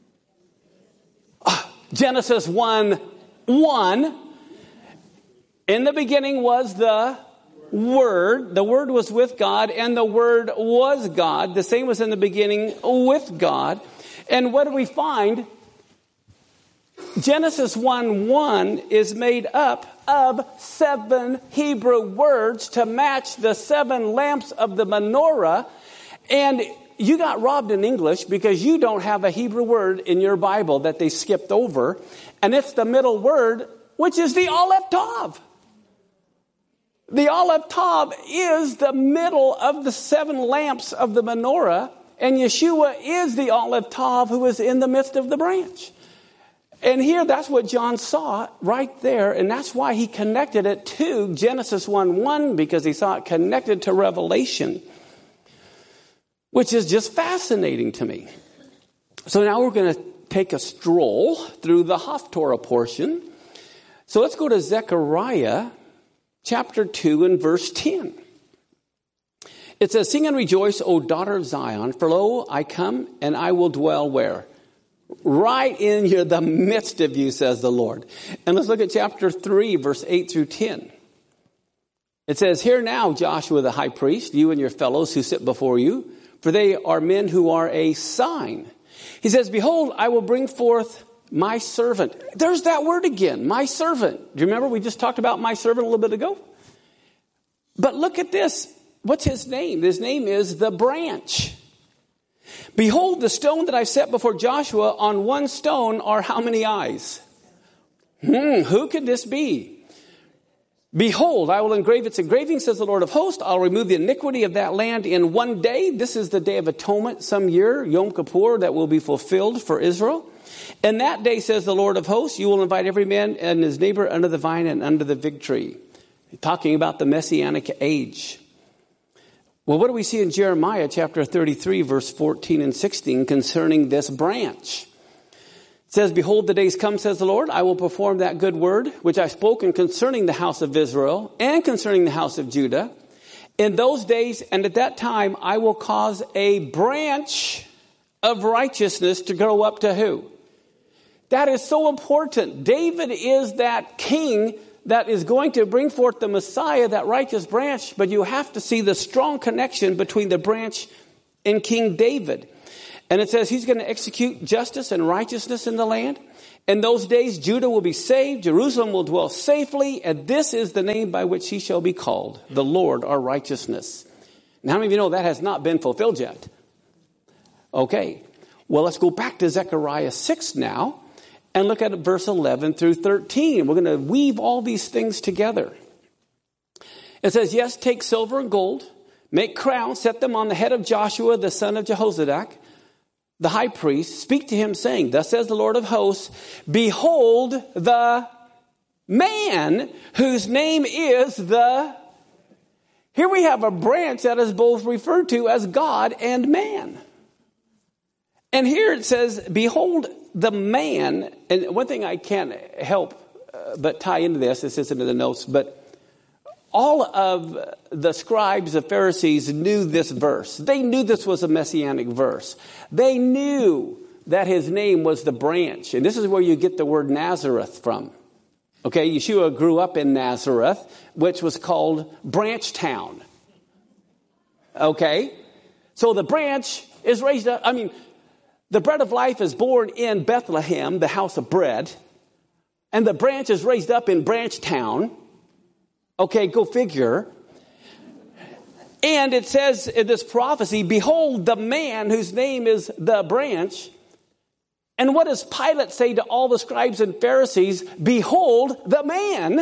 Ah, Genesis one, one. In the beginning was the Word. The Word was with God, and the Word was God. The same was in the beginning with God. And what do we find? Genesis one, one is made up of seven Hebrew words to match the seven lamps of the menorah. And you got robbed in English because you don't have a Hebrew word in your Bible that they skipped over. And it's the middle word, which is the Aleph Tav. The Aleph Tav is the middle of the seven lamps of the menorah, and Yeshua is the Aleph Tav who is in the midst of the branch. And here, that's what John saw right there, and that's why he connected it to Genesis one, one, because he saw it connected to Revelation, which is just fascinating to me. So now we're going to take a stroll through the Haftorah portion. So let's go to Zechariah chapter two and verse ten. It says, sing and rejoice, O daughter of Zion, for lo, I come and I will dwell where? Right in your, the midst of you, says the Lord. And let's look at chapter three, verse eight through ten. It says, hear now, Joshua the high priest, you and your fellows who sit before you, for they are men who are a sign. He says, behold, I will bring forth my servant. There's that word again, my servant. Do you remember we just talked about my servant a little bit ago? But look at this. What's his name? His name is the branch. Behold, the stone that I set before Joshua, on one stone are how many eyes? Hmm, who could this be? Behold, I will engrave its engraving, says the Lord of hosts. I'll remove the iniquity of that land in one day. This is the Day of Atonement, some year, Yom Kippur, that will be fulfilled for Israel. And that day, says the Lord of hosts, you will invite every man and his neighbor under the vine and under the fig tree. Talking about the Messianic age. Well, what do we see in Jeremiah chapter thirty-three, verse fourteen and sixteen concerning this branch? It says, behold, the days come, says the Lord, I will perform that good word which I spoken concerning the house of Israel and concerning the house of Judah. In those days and at that time, I will cause a branch of righteousness to grow up to who? That is so important. David is that king that is going to bring forth the Messiah, that righteous branch, but you have to see the strong connection between the branch and King David. And it says he's going to execute justice and righteousness in the land. In those days, Judah will be saved. Jerusalem will dwell safely. And this is the name by which he shall be called, the Lord our righteousness. Now, how many of you know that has not been fulfilled yet? Okay. Well, let's go back to Zechariah six now and look at verse eleven through thirteen. We're going to weave all these things together. It says, yes, take silver and gold, make crowns, set them on the head of Joshua, the son of Jehozadak, the high priest, speak to him saying, thus says the Lord of hosts, behold the man whose name is the... Here we have a branch that is both referred to as God and man. And here it says, behold the man, and one thing I can't help uh, but tie into this, this isn't in the notes, but all of the scribes, the Pharisees knew this verse. They knew this was a messianic verse. They knew that his name was the branch. And this is where you get the word Nazareth from. Okay, Yeshua grew up in Nazareth, which was called Branch Town. Okay, so the branch is raised up. I mean, the bread of life is born in Bethlehem, the house of bread. And the branch is raised up in Branch Town. Okay, go figure. And it says in this prophecy, behold the man whose name is the branch. And what does Pilate say to all the scribes and Pharisees? Behold the man.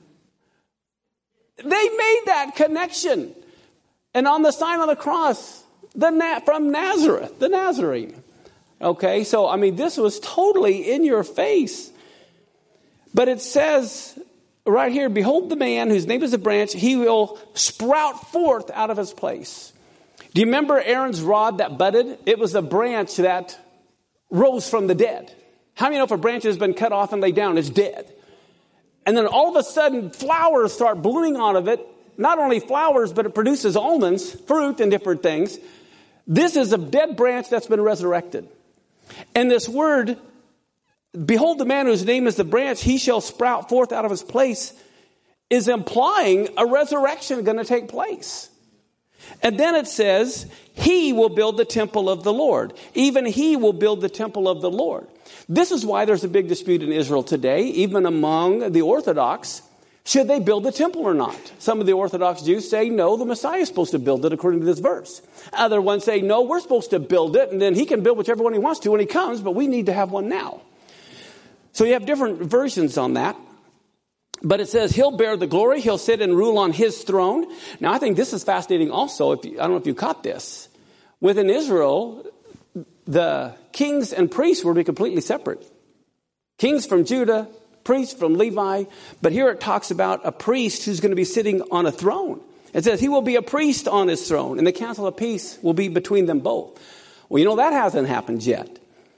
They made that connection. And on the sign on the cross, the Na- from Nazareth, the Nazarene. Okay, so I mean, this was totally in your face. But it says right here, behold the man whose name is the branch, he will sprout forth out of his place. Do you remember Aaron's rod that budded? It was a branch that rose from the dead. How many know if a branch has been cut off and laid down, it's dead? And then all of a sudden, flowers start blooming out of it. Not only flowers, but it produces almonds, fruit, and different things. This is a dead branch that's been resurrected. And this word, behold the man whose name is the branch, he shall sprout forth out of his place, is implying a resurrection going to take place. And then it says, he will build the temple of the Lord. Even he will build the temple of the Lord. This is why there's a big dispute in Israel today, even among the Orthodox. Should they build the temple or not? Some of the Orthodox Jews say, no, the Messiah is supposed to build it according to this verse. Other ones say, no, we're supposed to build it, and then he can build whichever one he wants to when he comes, but we need to have one now. So you have different versions on that. But it says he'll bear the glory. He'll sit and rule on his throne. Now, I think this is fascinating also. If you, I don't know if you caught this. Within Israel, the kings and priests were to be completely separate. Kings from Judah, priests from Levi. But here it talks about a priest who's going to be sitting on a throne. It says he will be a priest on his throne, and the council of peace will be between them both. Well, you know, that hasn't happened yet.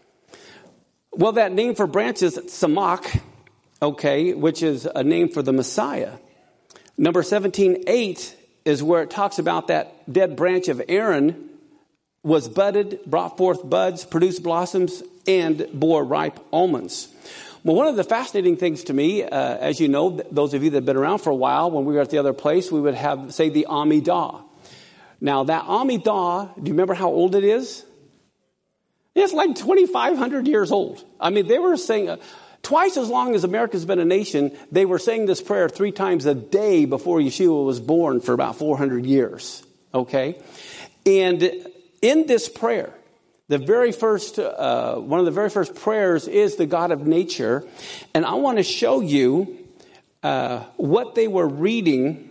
Well, that name for branch is Samach, okay, which is a name for the Messiah. Number seventeen eight is where it talks about that dead branch of Aaron was budded, brought forth buds, produced blossoms, and bore ripe almonds. Well, one of the fascinating things to me, uh, as you know, those of you that have been around for a while, when we were at the other place, we would have, say, the Amidah. Now, that Amidah, do you remember how old it is? It's like twenty-five hundred years old. I mean, they were saying, uh, twice as long as America's been a nation, they were saying this prayer three times a day before Yeshua was born for about four hundred years. Okay? And in this prayer, The very first, uh, one of the very first prayers is the God of nature. And I want to show you uh, what they were reading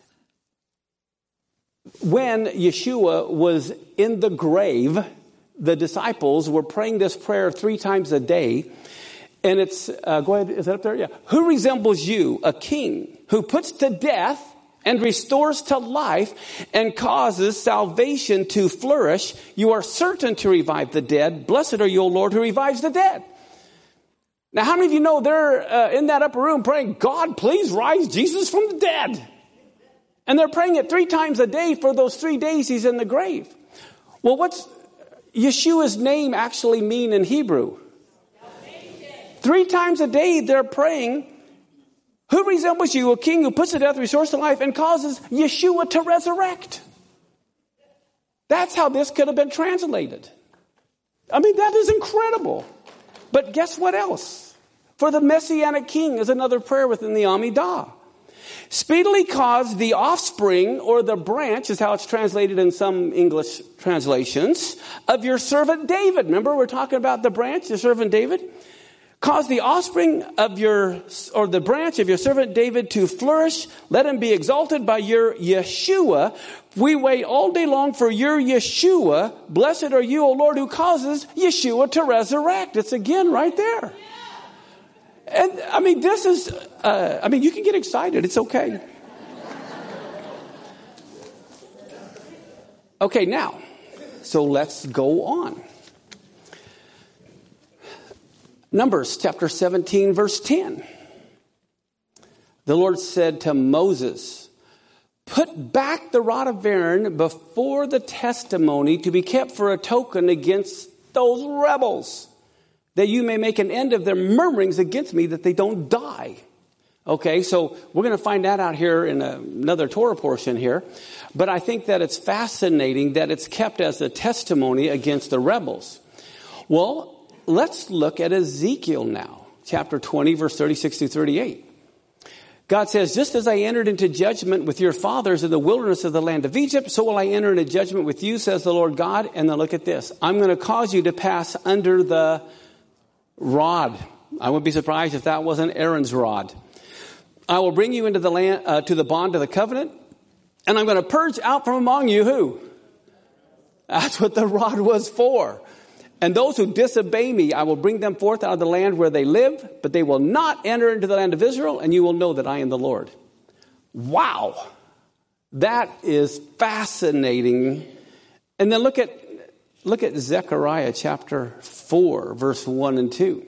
when Yeshua was in the grave. The disciples were praying this prayer three times a day. And it's, uh, go ahead, is that up there? Yeah. Who resembles you? A king who puts to death and restores to life and causes salvation to flourish. You are certain to revive the dead. Blessed are you, O Lord, who revives the dead. Now, how many of you know they're uh, in that upper room praying, God, please rise Jesus from the dead? And they're praying it three times a day for those three days he's in the grave. Well, what's Yeshua's name actually mean in Hebrew? Three times a day they're praying, who resembles you, a king who puts to death, restores to life, and causes Yeshua to resurrect. That's how this could have been translated. I mean, that is incredible. But guess what else? For the Messianic king is another prayer within the Amidah. Speedily cause the offspring, or the branch, is how it's translated in some English translations, of your servant David. Remember, we're talking about the branch, your servant David? Cause the offspring of your, or the branch of your servant David to flourish. Let him be exalted by your Yeshua. We wait all day long for your Yeshua. Blessed are you, O Lord, who causes Yeshua to resurrect. It's again right there. And I mean, this is, uh, I mean, you can get excited. It's okay. Okay, now, so let's go on. Numbers chapter seventeen, verse ten. The Lord said to Moses, put back the rod of Aaron before the testimony to be kept for a token against those rebels, that you may make an end of their murmurings against me, that they don't die. Okay, so we're going to find that out here in a, another Torah portion here. But I think that it's fascinating that it's kept as a testimony against the rebels. Well, let's look at Ezekiel now, chapter twenty, verse thirty-six through thirty-eight. God says, just as I entered into judgment with your fathers in the wilderness of the land of Egypt, so will I enter into judgment with you, says the Lord God. And then look at this. I'm going to cause you to pass under the rod. I wouldn't be surprised if that wasn't Aaron's rod. I will bring you into the land, uh, to the bond of the covenant, and I'm going to purge out from among you who? That's what the rod was for. And those who disobey me, I will bring them forth out of the land where they live, but they will not enter into the land of Israel, and you will know that I am the Lord. Wow. That is fascinating. And then look at, look at Zechariah chapter four, verse one and two.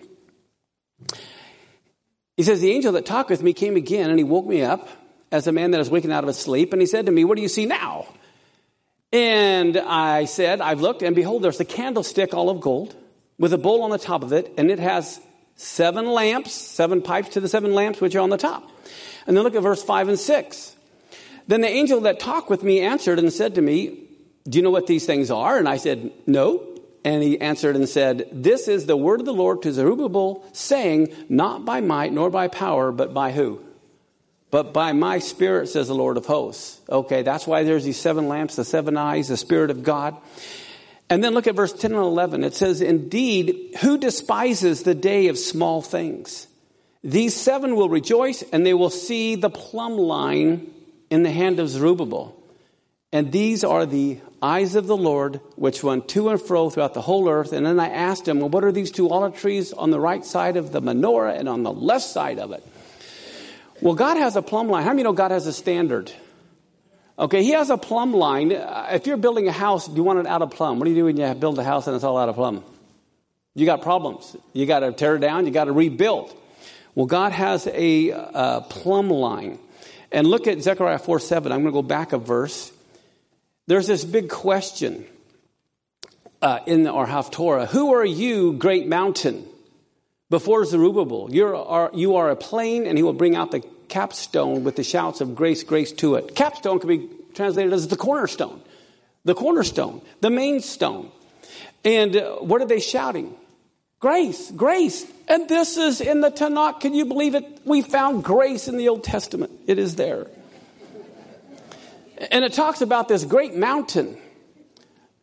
He says, the angel that talked with me came again, and he woke me up as a man that is waking out of his sleep. And he said to me, what do you see now? And I said, I've looked, and behold, there's a candlestick all of gold with a bowl on the top of it, and it has seven lamps, seven pipes to the seven lamps which are on the top. And then look at verse five and six. Then the angel that talked with me answered and said to me, do you know what these things are? And I said, no. And he answered and said, this is the word of the Lord to Zerubbabel, saying, not by might nor by power, but by who? But by my spirit, says the Lord of hosts. Okay, that's why there's these seven lamps, the seven eyes, the Spirit of God. And then look at verse ten and eleven. It says, indeed, who despises the day of small things? These seven will rejoice, and they will see the plumb line in the hand of Zerubbabel. And these are the eyes of the Lord, which run to and fro throughout the whole earth. And then I asked him, well, what are these two olive trees on the right side of the menorah and on the left side of it? Well, God has a plumb line. How many know God has a standard? Okay, he has a plumb line. If you're building a house, do you want it out of plumb? What do you do when you build a house and it's all out of plumb? You got problems. You got to tear it down. You got to rebuild. Well, God has a, a plumb line. And look at Zechariah four seven. I'm going to go back a verse. There's this big question uh, in our Haftorah. Who are you, great mountain? Before Zerubbabel, you are, you are a plain, and he will bring out the capstone with the shouts of grace, grace to it. Capstone can be translated as the cornerstone. The cornerstone, the main stone. And uh, what are they shouting? Grace, grace. And this is in the Tanakh. Can you believe it? We found grace in the Old Testament. It is there. And it talks about this great mountain.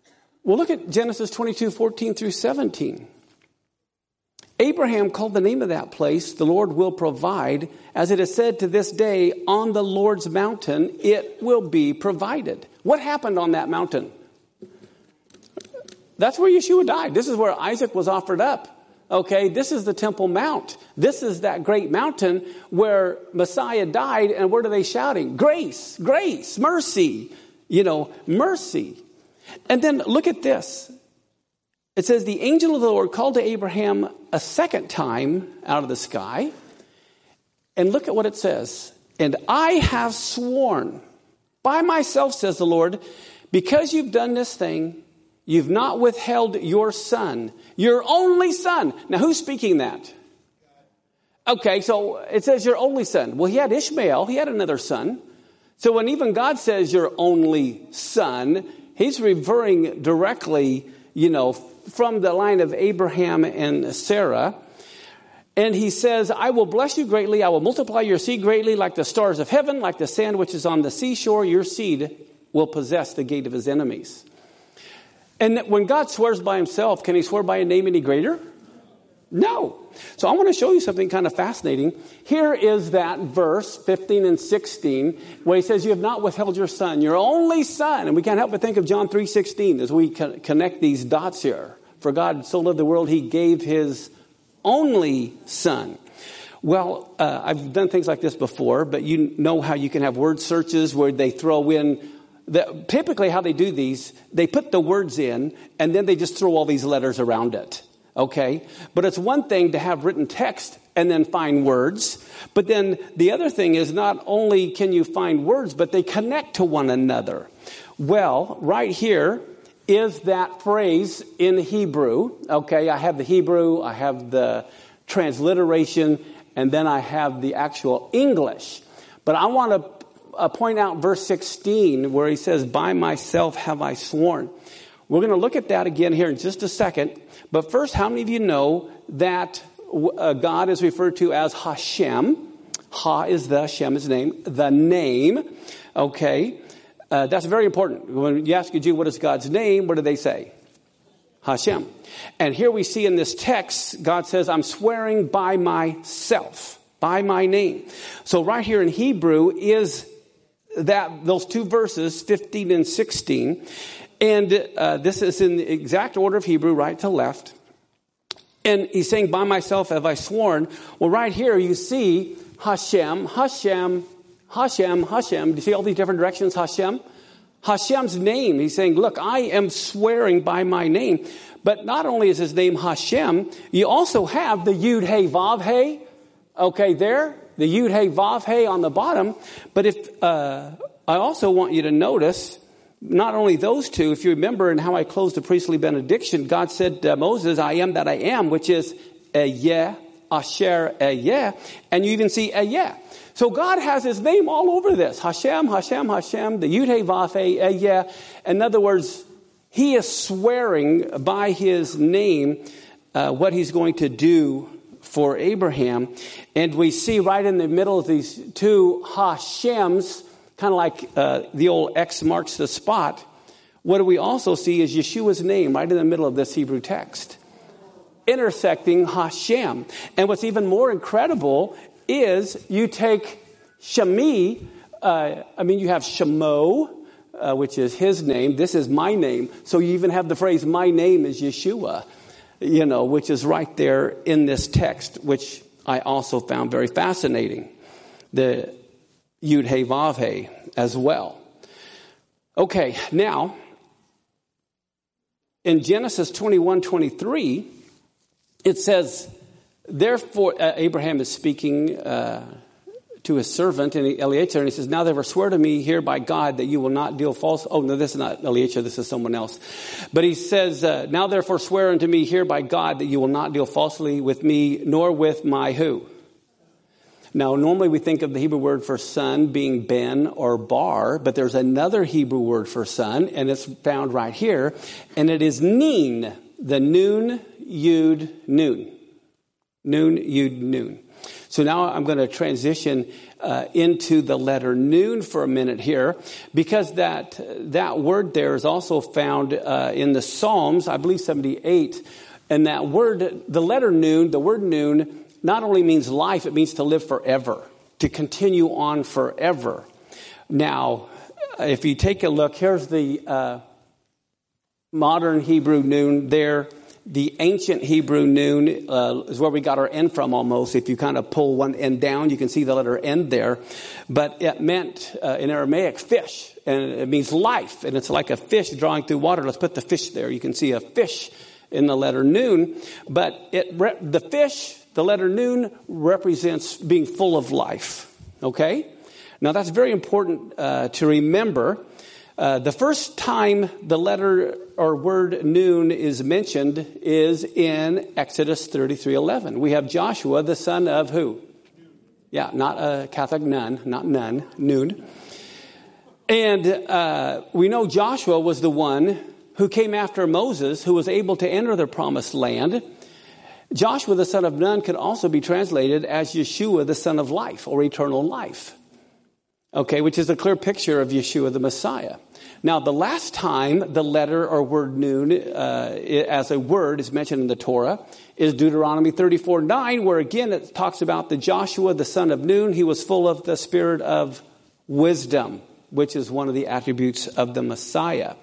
Well, look at Genesis twenty-two, fourteen through seventeen. Abraham called the name of that place, the Lord will provide. As it is said to this day, on the Lord's mountain, it will be provided. What happened on that mountain? That's where Yeshua died. This is where Isaac was offered up. Okay, this is the Temple Mount. This is that great mountain where Messiah died. And what are they shouting? Grace, grace, mercy, you know, mercy. And then look at this. It says, the angel of the Lord called to Abraham a second time out of the sky. And look at what it says. And I have sworn by myself, says the Lord, because you've done this thing, you've not withheld your son, your only son. Now, who's speaking that? Okay, so it says your only son. Well, he had Ishmael. He had another son. So when even God says your only son, he's referring directly, you know, from the line of Abraham and Sarah. And he says, I will bless you greatly. I will multiply your seed greatly like the stars of heaven, like the sand which is on the seashore. Your seed will possess the gate of his enemies. And when God swears by himself, can he swear by a name any greater? No. So I want to show you something kind of fascinating. Here is that verse, fifteen and sixteen, where he says, you have not withheld your son, your only son. And we can't help but think of John three sixteen as we connect these dots here. For God so loved the world, he gave his only son. Well, uh, I've done things like this before, but you know how you can have word searches where they throw in, the, typically how they do these, they put the words in and then they just throw all these letters around it. Okay, but it's one thing to have written text and then find words. But then the other thing is not only can you find words, but they connect to one another. Well, right here is that phrase in Hebrew. Okay, I have the Hebrew, I have the transliteration, and then I have the actual English. But I want to uh, point out verse sixteen where he says, by myself have I sworn. We're going to look at that again here in just a second. But first, how many of you know that uh, God is referred to as Hashem? Ha is the, Shem is the name, the name. Okay. Uh, that's very important. When you ask a Jew, what is God's name? What do they say? Hashem. And here we see in this text, God says, I'm swearing by myself, by my name. So right here in Hebrew is that, those two verses, fifteen and sixteen. And uh, this is in the exact order of Hebrew, right to left. And he's saying, by myself have I sworn. Well, right here you see Hashem, Hashem, Hashem, Hashem. Do you see all these different directions? Hashem. Hashem's name. He's saying, look, I am swearing by my name. But not only is his name Hashem, you also have the Yud Hey Vav Hey. Okay, there. The Yud Hey Vav Hey on the bottom. But if uh, I also want you to notice, not only those two, if you remember in how I closed the priestly benediction, God said to Moses, I am that I am, which is Ehyeh, Asher Ehyeh. And you even see Ehyeh. So God has his name all over this. Hashem, Hashem, Hashem, the Yud Hey Vav Hey, Ehyeh. In other words, he is swearing by his name uh, what he's going to do for Abraham. And we see right in the middle of these two Hashems, kind of like uh, the old X marks the spot. What do we also see is Yeshua's name right in the middle of this Hebrew text, intersecting Hashem. And what's even more incredible is you take Shemi, uh, I mean you have Shemo, uh, which is his name. This is my name. So you even have the phrase, my name is Yeshua, you know, which is right there in this text, which I also found very fascinating. The Yud Hey Vav Hey as well. Okay, now, in Genesis twenty-one twenty-three, it says, therefore, uh, Abraham is speaking uh, to his servant, and Eliezer, and he says, now therefore swear to me here by God that you will not deal false. Oh, no, this is not Eliezer, this is someone else. But he says, uh, now therefore swear unto me here by God that you will not deal falsely with me, nor with my who? Now, normally we think of the Hebrew word for son being ben or bar, but there's another Hebrew word for son, and it's found right here, and it is nin, the noon, yud, noon. Noon, yud, noon. So now I'm going to transition uh, into the letter noon for a minute here, because that that word there is also found uh, in the Psalms, I believe seventy-eight. And that word, the letter noon, the word noon, not only means life, it means to live forever, to continue on forever. Now, if you take a look, here's the uh, modern Hebrew noon there. The ancient Hebrew noon uh, is where we got our N from almost. If you kind of pull one end down, you can see the letter N there. But it meant uh, in Aramaic fish, and it means life. And it's like a fish drawing through water. Let's put the fish there. You can see a fish in the letter noon. But it the fish, the letter noon, represents being full of life. Okay? Now that's very important uh, to remember. Uh, the first time the letter or word noon is mentioned is in Exodus thirty-three eleven. We have Joshua, the son of who? Yeah, not a Catholic nun, not nun, noon. And uh, we know Joshua was the one who came after Moses, who was able to enter the promised land. Joshua, the son of Nun, could also be translated as Yeshua, the son of life, or eternal life. Okay, which is a clear picture of Yeshua, the Messiah. Now, the last time the letter or word noon uh, as a word is mentioned in the Torah is Deuteronomy thirty-four nine, where again it talks about the Joshua, the son of Nun. He was full of the spirit of wisdom, which is one of the attributes of the Messiah.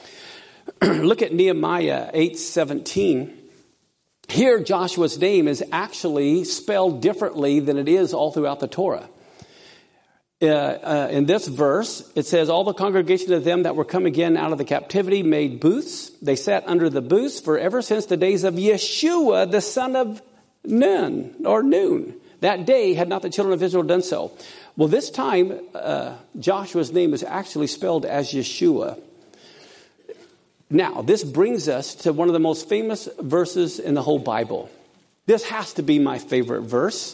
Look at Nehemiah eight seventeen. Here, Joshua's name is actually spelled differently than it is all throughout the Torah. Uh, uh, in this verse, it says, all the congregation of them that were come again out of the captivity made booths. They sat under the booths for ever since the days of Yeshua, the son of Nun, or Noon. That day had not the children of Israel done so. Well, this time, uh, Joshua's name is actually spelled as Yeshua. Now, this brings us to one of the most famous verses in the whole Bible. This has to be my favorite verse,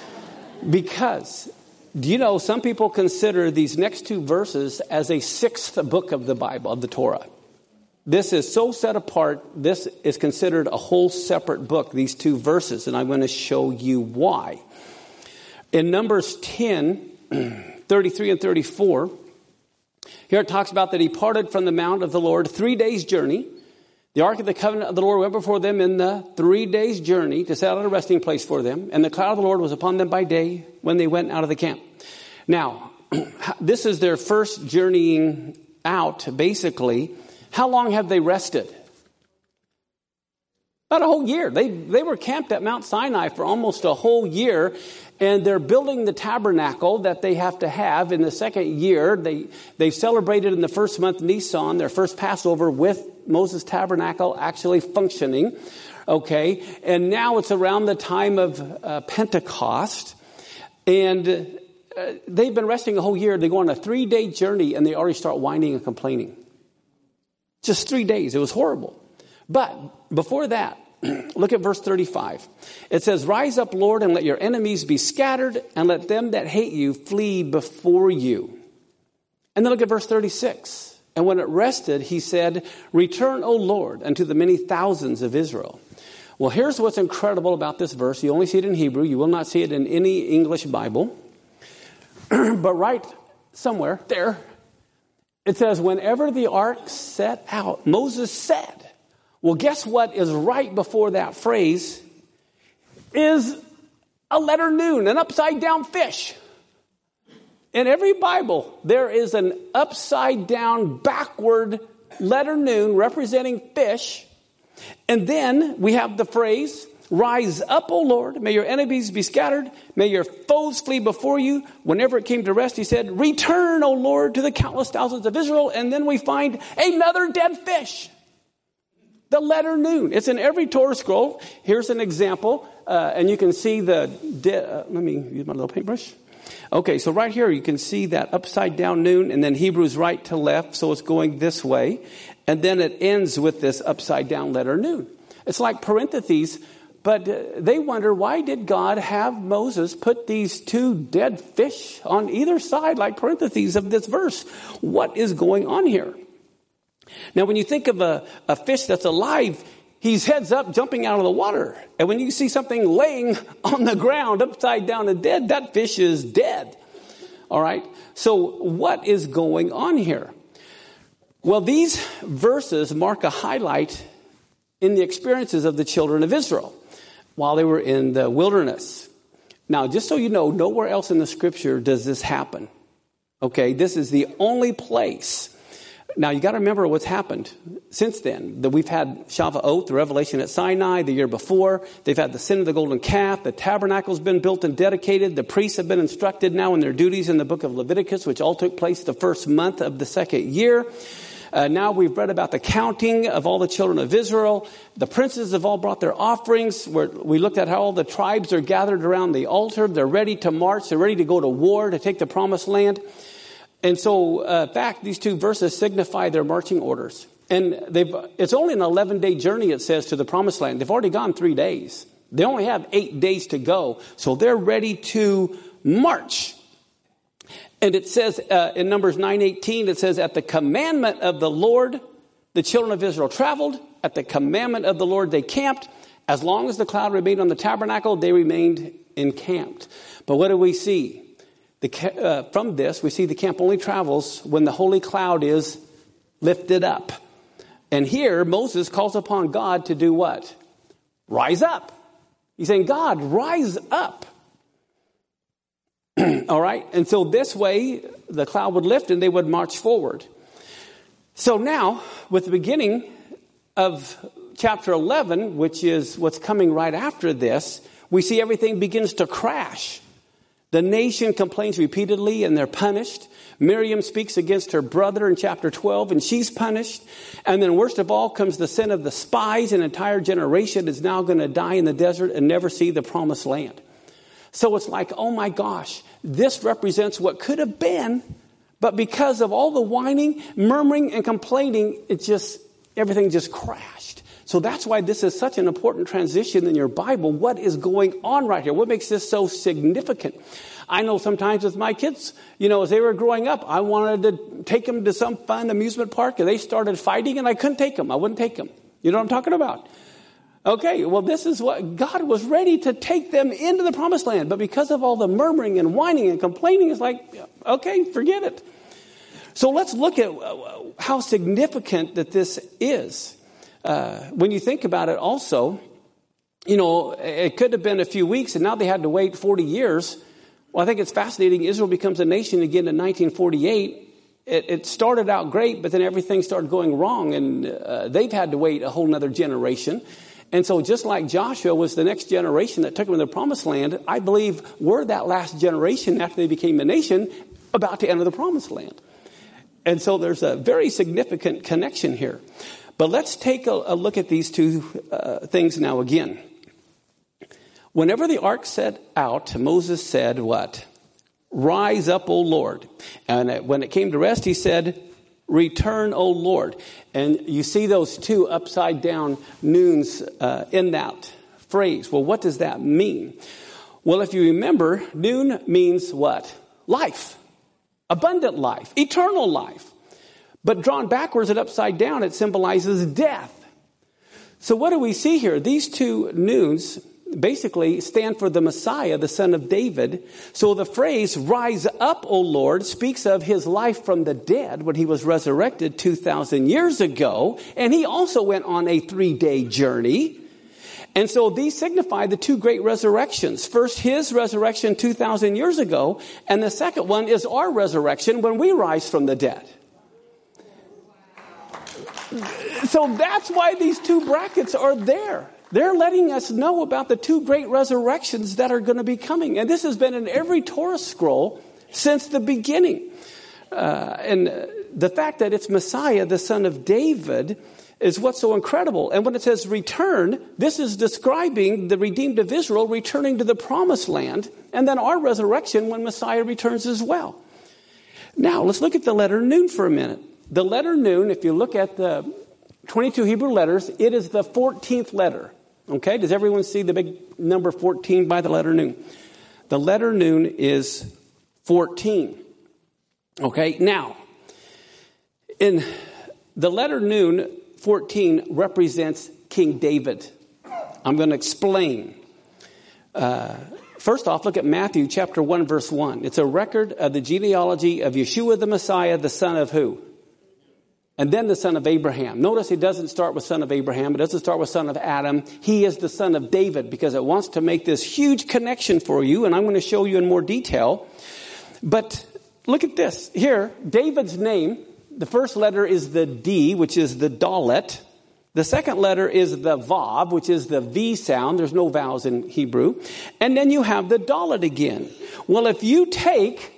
because do you know, some people consider these next two verses as a sixth book of the Bible, of the Torah. This is so set apart, this is considered a whole separate book, these two verses, and I'm going to show you why. In Numbers ten, thirty-three and thirty-four, here it talks about that he departed from the mount of the Lord three days' journey. The ark of the covenant of the Lord went before them in the three days' journey to set out a resting place for them. And the cloud of the Lord was upon them by day when they went out of the camp. Now, this is their first journeying out, basically. How long have they rested? About a whole year. They they were camped at Mount Sinai for almost a whole year. And they're building the tabernacle that they have to have in the second year. They they celebrated in the first month Nisan, their first Passover, with Moses' tabernacle actually functioning. Okay, and now it's around the time of uh, Pentecost, and uh, they've been resting a whole year. They go on a three-day journey, and they already start whining and complaining. Just three days. It was horrible. But before that, look at verse thirty-five. It says, rise up, Lord, and let your enemies be scattered, and let them that hate you flee before you. And then look at verse thirty-six. And when it rested, he said, return, O Lord, unto the many thousands of Israel. Well, here's what's incredible about this verse. You only see it in Hebrew. You will not see it in any English Bible. But right somewhere there, it says, whenever the ark set out, Moses said, well, guess what is right before that phrase is a letter noon, an upside down fish. In every Bible, there is an upside down, backward letter noon representing fish. And then we have the phrase, rise up, O Lord, may your enemies be scattered, may your foes flee before you. Whenever it came to rest, he said, return, O Lord, to the countless thousands of Israel. And then we find another dead fish. The letter noon. It's in every Torah scroll. Here's an example. Uh, and you can see the, de- uh, let me use my little paintbrush. Okay, so right here you can see that upside down noon, and then Hebrews right to left, so it's going this way. And then it ends with this upside down letter noon. It's like parentheses, but uh, they wonder, why did God have Moses put these two dead fish on either side like parentheses of this verse? What is going on here? Now, when you think of a, a fish that's alive, he's heads up jumping out of the water. And when you see something laying on the ground upside down and dead, that fish is dead. All right. So what is going on here? Well, these verses mark a highlight in the experiences of the children of Israel while they were in the wilderness. Now, just so you know, nowhere else in the scripture does this happen. Okay, this is the only place. Now, you got to remember what's happened since then. That we've had Shavuot, the revelation at Sinai the year before. They've had the sin of the golden calf. The tabernacle's been built and dedicated. The priests have been instructed now in their duties in the book of Leviticus, which all took place the first month of the second year. Uh, now we've read about the counting of all the children of Israel. The princes have all brought their offerings. We're, we looked at how all the tribes are gathered around the altar. They're ready to march. They're ready to go to war to take the promised land. And so, uh, in fact, these two verses signify their marching orders. And they've, it's only an eleven-day journey, it says, to the promised land. They've already gone three days. They only have eight days to go. So they're ready to march. And it says uh, in Numbers nine eighteen, it says, at the commandment of the Lord, the children of Israel traveled. At the commandment of the Lord, they camped. As long as the cloud remained on the tabernacle, they remained encamped. But what do we see? The, uh, from this, we see the camp only travels when the holy cloud is lifted up. And here, Moses calls upon God to do what? Rise up. He's saying, God, rise up. All right. And so this way, the cloud would lift and they would march forward. So now, with the beginning of chapter eleven, which is what's coming right after this, we see everything begins to crash. The nation complains repeatedly and they're punished. Miriam speaks against her brother in chapter twelve and she's punished. And then worst of all comes the sin of the spies. An entire generation is now going to die in the desert and never see the promised land. So it's like, oh my gosh, this represents what could have been, but because of all the whining, murmuring, and complaining, it just, everything just crashed. So that's why this is such an important transition in your Bible. What is going on right here? What makes this so significant? I know sometimes with my kids, you know, as they were growing up, I wanted to take them to some fun amusement park and they started fighting and I couldn't take them. I wouldn't take them. You know what I'm talking about? Okay, well, this is what God was ready to take them into the promised land. But because of all the murmuring and whining and complaining, it's like, okay, forget it. So let's look at how significant that this is. Uh, when you think about it also, you know, it could have been a few weeks and now they had to wait forty years. Well, I think it's fascinating. Israel becomes a nation again in nineteen forty-eight. It, it started out great, but then everything started going wrong and uh, they've had to wait a whole nother generation. And so just like Joshua was the next generation that took them to the promised land, I believe we're that last generation after they became a nation about to enter the promised land. And so there's a very significant connection here. But let's take a, a look at these two uh, things now again. Whenever the ark set out, Moses said what? Rise up, O Lord. And when it came to rest, he said, return, O Lord. And you see those two upside down noons uh, in that phrase. Well, what does that mean? Well, if you remember, noon means what? Life. Abundant life. Eternal life. But drawn backwards and upside down, it symbolizes death. So what do we see here? These two noons basically stand for the Messiah, the son of David. So the phrase, rise up, O Lord, speaks of his life from the dead when he was resurrected two thousand years ago. And he also went on a three-day journey. And so these signify the two great resurrections. First, his resurrection two thousand years ago. And the second one is our resurrection when we rise from the dead. So that's why these two brackets are there. They're letting us know about the two great resurrections that are going to be coming. And this has been in every Torah scroll since the beginning. Uh, and the fact that it's Messiah, the son of David, is what's so incredible. And when it says return, this is describing the redeemed of Israel returning to the promised land. And then our resurrection when Messiah returns as well. Now, let's look at the letter Nun for a minute. The letter Nun, if you look at the twenty-two Hebrew letters, it is the fourteenth letter. Okay, does everyone see the big number fourteen by the letter Nun? The letter Nun is fourteen. Okay, now, in the letter Nun, fourteen represents King David? I'm going to explain. Uh, first off, look at Matthew chapter one, verse one. It's a record of the genealogy of Yeshua the Messiah, the son of who? And then the son of Abraham. Notice it doesn't start with son of Abraham. It doesn't start with son of Adam. He is the son of David because it wants to make this huge connection for you. And I'm going to show you in more detail. But look at this. Here, David's name, the first letter is the D, which is the Dalet. The second letter is the Vav, which is the V sound. There's no vowels in Hebrew. And then you have the Dalet again. Well, if you take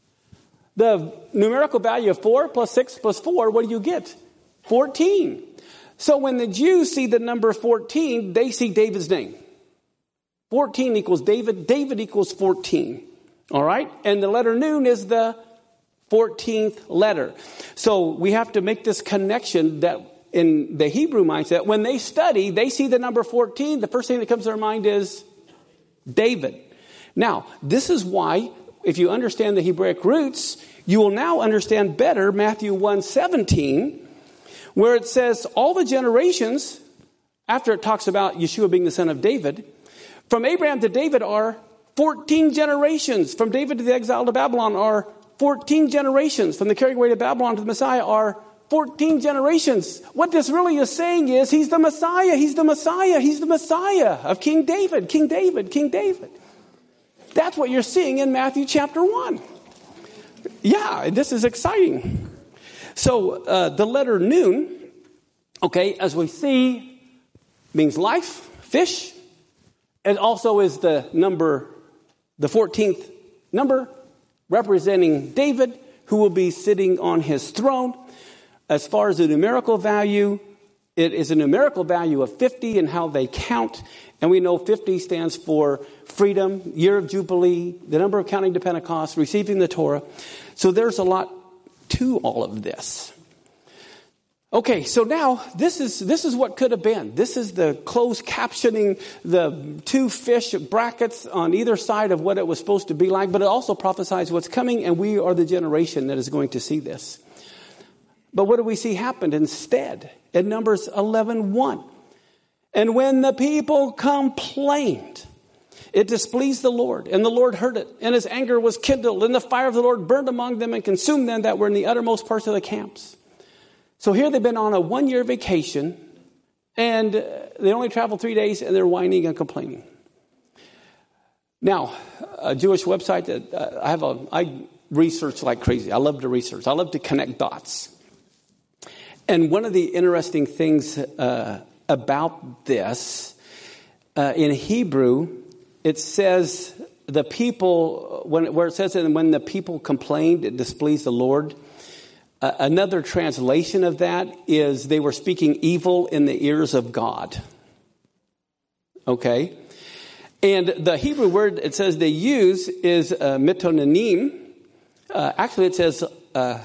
the numerical value of four plus six plus four, what do you get? fourteen. So when the Jews see the number fourteen, they see David's name. fourteen equals David. David equals fourteen. All right? And the letter Nun is the fourteenth letter. So we have to make this connection that in the Hebrew mindset, when they study, they see the number fourteen. The first thing that comes to their mind is David. Now, this is why, if you understand the Hebraic roots, you will now understand better Matthew one seventeen, where it says all the generations, after it talks about Yeshua being the son of David, from Abraham to David are fourteen generations. From David to the exile to Babylon are fourteen generations. From the carrying away to Babylon to the Messiah are fourteen generations. What this really is saying is he's the Messiah, he's the Messiah, he's the Messiah of King David, King David, King David. That's what you're seeing in Matthew chapter one. Yeah, this is exciting. So uh, the letter Nun, okay, as we see, means life, fish. It also is the number, the fourteenth number, representing David, who will be sitting on his throne. As far as the numerical value, it is a numerical value of fifty in how they count. And we know fifty stands for freedom, year of Jubilee, the number of counting to Pentecost, receiving the Torah. So there's a lot to all of this. Okay, so now this is this is what could have been. This is the closed captioning, the two fish brackets on either side of what it was supposed to be like. But it also prophesies what's coming, and we are the generation that is going to see this. But what do we see happened instead? In Numbers eleven one. And when the people complained, it displeased the Lord, and the Lord heard it, and his anger was kindled, and the fire of the Lord burned among them and consumed them that were in the uttermost parts of the camps. So here they've been on a one-year vacation, and they only traveled three days, and they're whining and complaining. Now, a Jewish website that uh, I have a, I research like crazy. I love to research. I love to connect dots. And one of the interesting things uh, about this, uh, in Hebrew, it says the people, when where it says that when the people complained, it displeased the Lord. Uh, another translation of that is they were speaking evil in the ears of God. Okay? And the Hebrew word it says they use is uh, metonym. Uh, actually, it says uh,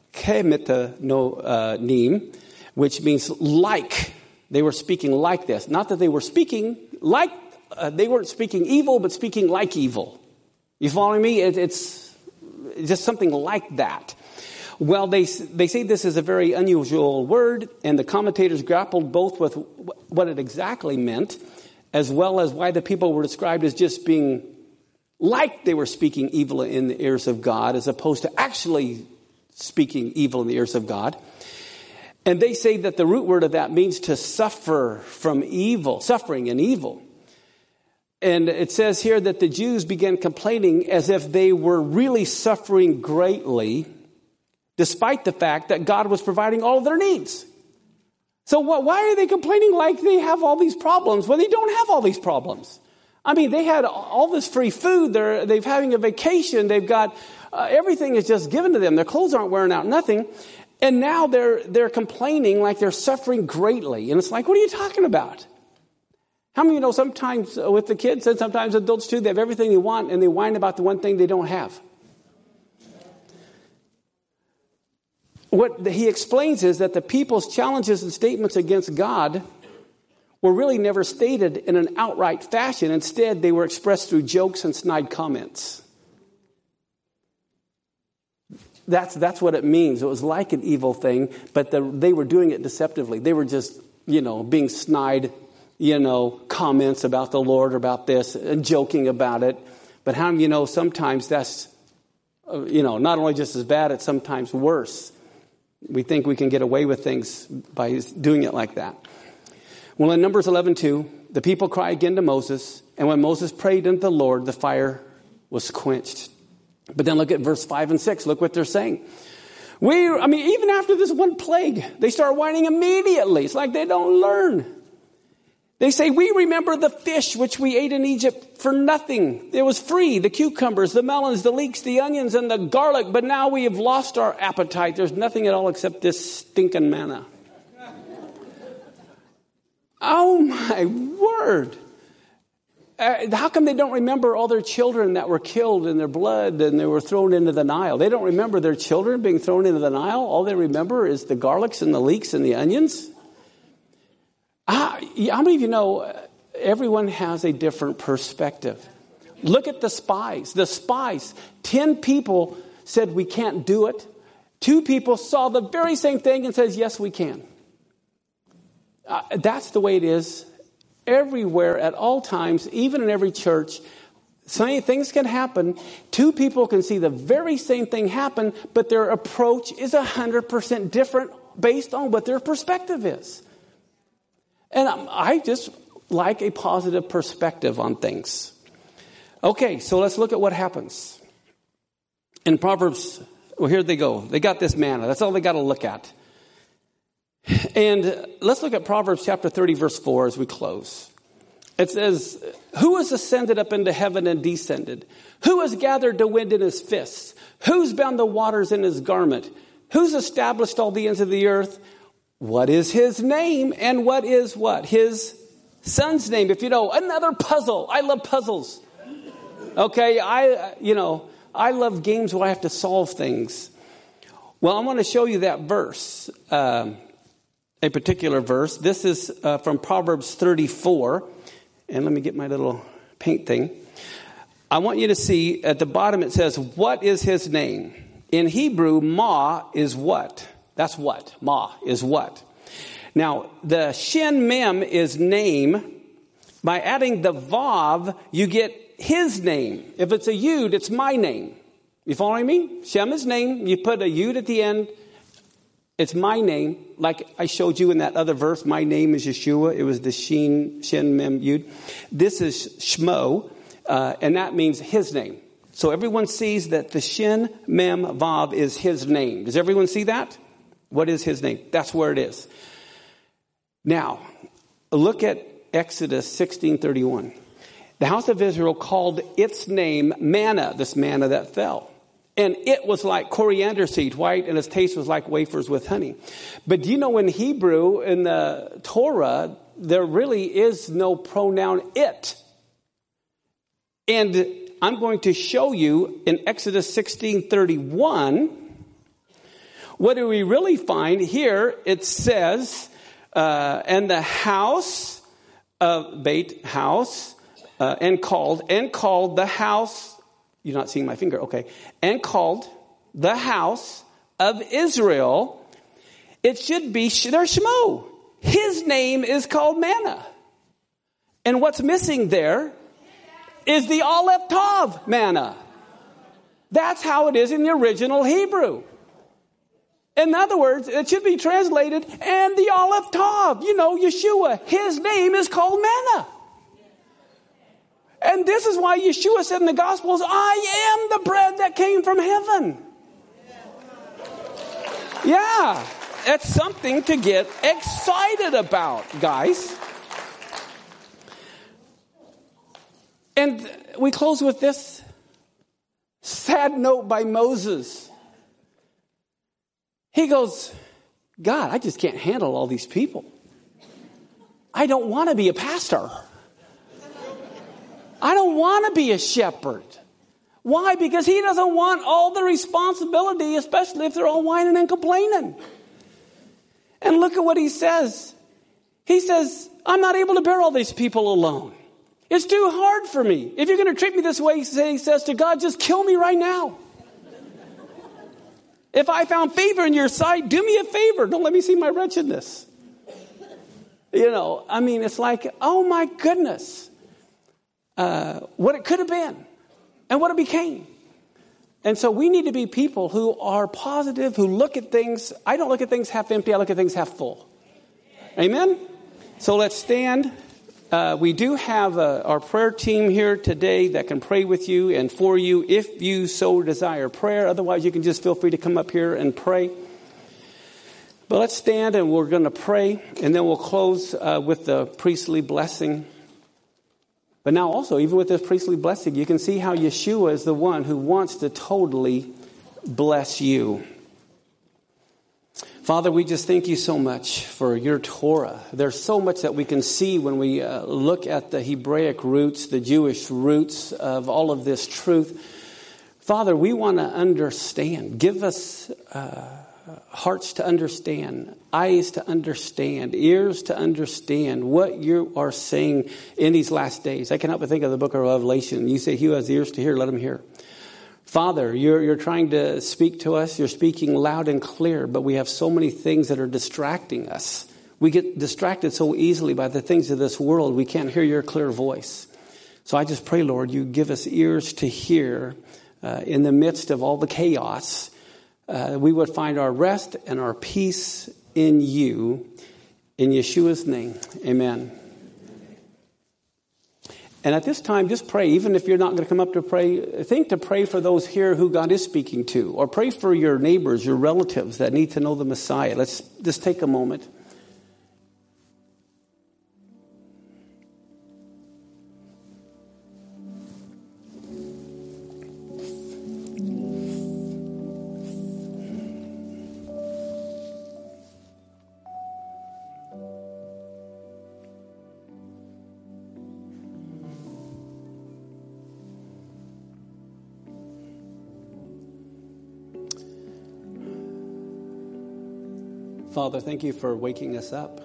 kemetonym, which means like. They were speaking like this. Not that they were speaking like, uh, they weren't speaking evil, but speaking like evil. You following me? It, it's just something like that. Well, they they say this is a very unusual word, and the commentators grappled both with what it exactly meant, as well as why the people were described as just being like they were speaking evil in the ears of God, as opposed to actually speaking evil in the ears of God. And they say that the root word of that means to suffer from evil, suffering and evil. And it says here that the Jews began complaining as if they were really suffering greatly, despite the fact that God was providing all of their needs. So what, why are they complaining like they have all these problems? Well, they don't have all these problems. I mean, they had all this free food. They're, they're having a vacation. They've got, uh, everything is just given to them. Their clothes aren't wearing out, nothing. And now they're they're complaining like they're suffering greatly. And it's like, what are you talking about? How many of you know sometimes with the kids and sometimes adults too, they have everything they want and they whine about the one thing they don't have? What he explains is that the people's challenges and statements against God were really never stated in an outright fashion. Instead, they were expressed through jokes and snide comments. That's that's what it means. It was like an evil thing, but the, they were doing it deceptively. They were just you know, being snide, you know, comments about the Lord or about this and joking about it. But how do you know sometimes that's, uh, you know, not only just as bad, it's sometimes worse. We think we can get away with things by doing it like that. Well, in Numbers eleven two, the people cry again to Moses. And when Moses prayed unto the Lord, the fire was quenched. But then look at verse five and six. Look what they're saying. We, I mean, even after this one plague, they start whining immediately. It's like they don't learn. They say, we remember the fish which we ate in Egypt for nothing. It was free, the cucumbers, the melons, the leeks, the onions, and the garlic. But now we have lost our appetite. There's nothing at all except this stinking manna. Oh, my word. Uh, how come they don't remember all their children that were killed in their blood and they were thrown into the Nile? They don't remember their children being thrown into the Nile. All they remember is the garlics and the leeks and the onions. Ah, how many of you know everyone has a different perspective? Look at the spies. The spies, ten people said we can't do it. Two people saw the very same thing and says, yes, we can. Uh, that's the way it is. Everywhere, at all times, even in every church, so many things can happen. Two people can see the very same thing happen, but their approach is one hundred percent different based on what their perspective is. And I just like a positive perspective on things. Okay, so let's look at what happens. In Proverbs, well, here they go. They got this manna. That's all they got to look at. And let's look at Proverbs chapter thirty, verse four as we close. It says, who has ascended up into heaven and descended? Who has gathered the wind in his fists? Who's bound the waters in his garment? Who's established all the ends of the earth? What is his name? And what is what? His son's name. If you know, another puzzle. I love puzzles. Okay, I, you know, I love games where I have to solve things. Well, I want to show you that verse. Um, A particular verse. This is uh, from Proverbs thirty-four. And let me get my little paint thing. I want you to see at the bottom it says, what is his name? In Hebrew, Ma is what? That's what. Ma is what? Now, the Shin Mem is name. By adding the Vav, you get his name. If it's a Yud, it's my name. You following me? Shem is name. You put a Yud at the end. It's my name, like I showed you in that other verse. My name is Yeshua. It was the Shin, Shin, Mem, Yud. This is Shmo, uh, and that means his name. So everyone sees that the Shin, Mem, Vav is his name. Does everyone see that? What is his name? That's where it is. Now, look at Exodus sixteen thirty-one. The house of Israel called its name manna, this manna that fell. And it was like coriander seed, white, and its taste was like wafers with honey. But do you know in Hebrew, in the Torah, there really is no pronoun it. And I'm going to show you in Exodus sixteen thirty-one, what do we really find? Here it says, uh, and the house of Beit, house, uh, and called, and called the house. You're not seeing my finger. Okay. And called the house of Israel. It should be their Shmo. His name is called manna. And what's missing there is the Aleph Tav manna. That's how it is in the original Hebrew. In other words, it should be translated, and the Aleph Tav, you know, Yeshua, his name is called manna. And this is why Yeshua said in the Gospels, I am the bread that came from heaven. Yeah, it's something to get excited about, guys. And we close with this sad note by Moses. He goes, God, I just can't handle all these people. I don't want to be a pastor. I don't want to be a shepherd. Why? Because he doesn't want all the responsibility, especially if they're all whining and complaining. And look at what he says. He says, I'm not able to bear all these people alone. It's too hard for me. If you're going to treat me this way, he says to God, just kill me right now. If I found favor in your sight, do me a favor. Don't let me see my wretchedness. You know, I mean, it's like, oh my goodness, uh, what it could have been and what it became. And so we need to be people who are positive, who look at things. I don't look at things half empty. I look at things half full. Amen? So let's stand. Uh, we do have uh, our prayer team here today that can pray with you and for you if you so desire prayer. Otherwise, you can just feel free to come up here and pray. But let's stand and we're going to pray. And then we'll close uh, with the priestly blessing. But now also, even with this priestly blessing, you can see how Yeshua is the one who wants to totally bless you. Father, we just thank you so much for your Torah. There's so much that we can see when we uh, look at the Hebraic roots, the Jewish roots of all of this truth. Father, we want to understand. Give us uh, hearts to understand, eyes to understand, ears to understand what you are saying in these last days. I cannot but think of the book of Revelation. You say, he who has ears to hear, let him hear. Father, you're, you're trying to speak to us. You're speaking loud and clear, but we have so many things that are distracting us. We get distracted so easily by the things of this world. We can't hear your clear voice. So I just pray, Lord, you give us ears to hear uh, in the midst of all the chaos. Uh, we would find our rest and our peace in you. In Yeshua's name, amen. And at this time, just pray. Even if you're not going to come up to pray, think to pray for those here who God is speaking to. Or pray for your neighbors, your relatives that need to know the Messiah. Let's just take a moment. Father, thank you for waking us up.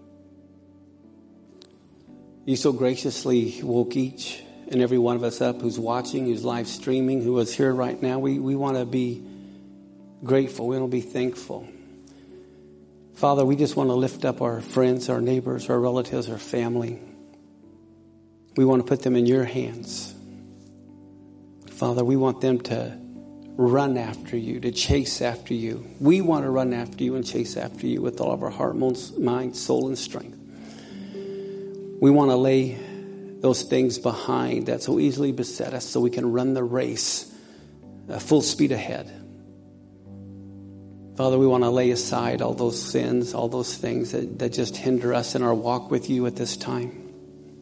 You so graciously woke each and every one of us up who's watching, who's live streaming, who is here right now. We, we want to be grateful. We want to be thankful. Father, we just want to lift up our friends, our neighbors, our relatives, our family. We want to put them in your hands. Father, we want them to run after you, to chase after you. We want to run after you and chase after you with all of our heart, mind, soul, and strength. We want to lay those things behind that so easily beset us so we can run the race uh, full speed ahead. Father, we want to lay aside all those sins, all those things that, that just hinder us in our walk with you at this time.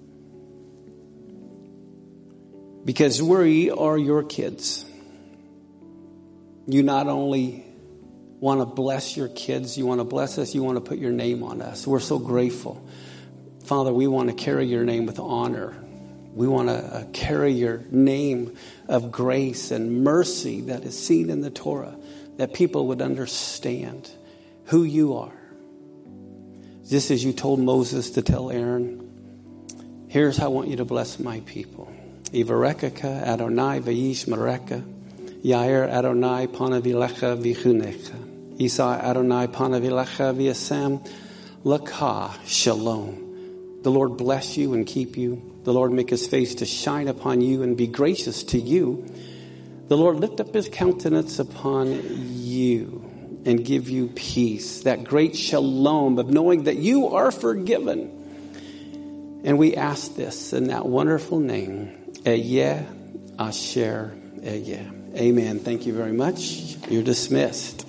Because we are your kids. You not only want to bless your kids, you want to bless us, you want to put your name on us. We're so grateful. Father, we want to carry your name with honor. We want to uh, carry your name of grace and mercy that is seen in the Torah, that people would understand who you are. Just as you told Moses to tell Aaron, here's how I want you to bless my people. Ivarekaka Adonai v'yish mareka. Yair Adonai panavilecha v'chunecha. Isa Adonai panavilecha v'yasem lakha shalom. The Lord bless you and keep you. The Lord make his face to shine upon you and be gracious to you. The Lord lift up his countenance upon you and give you peace. That great shalom of knowing that you are forgiven. And we ask this in that wonderful name. Eyeh Asher Eyeh. Amen. Thank you very much. You're dismissed.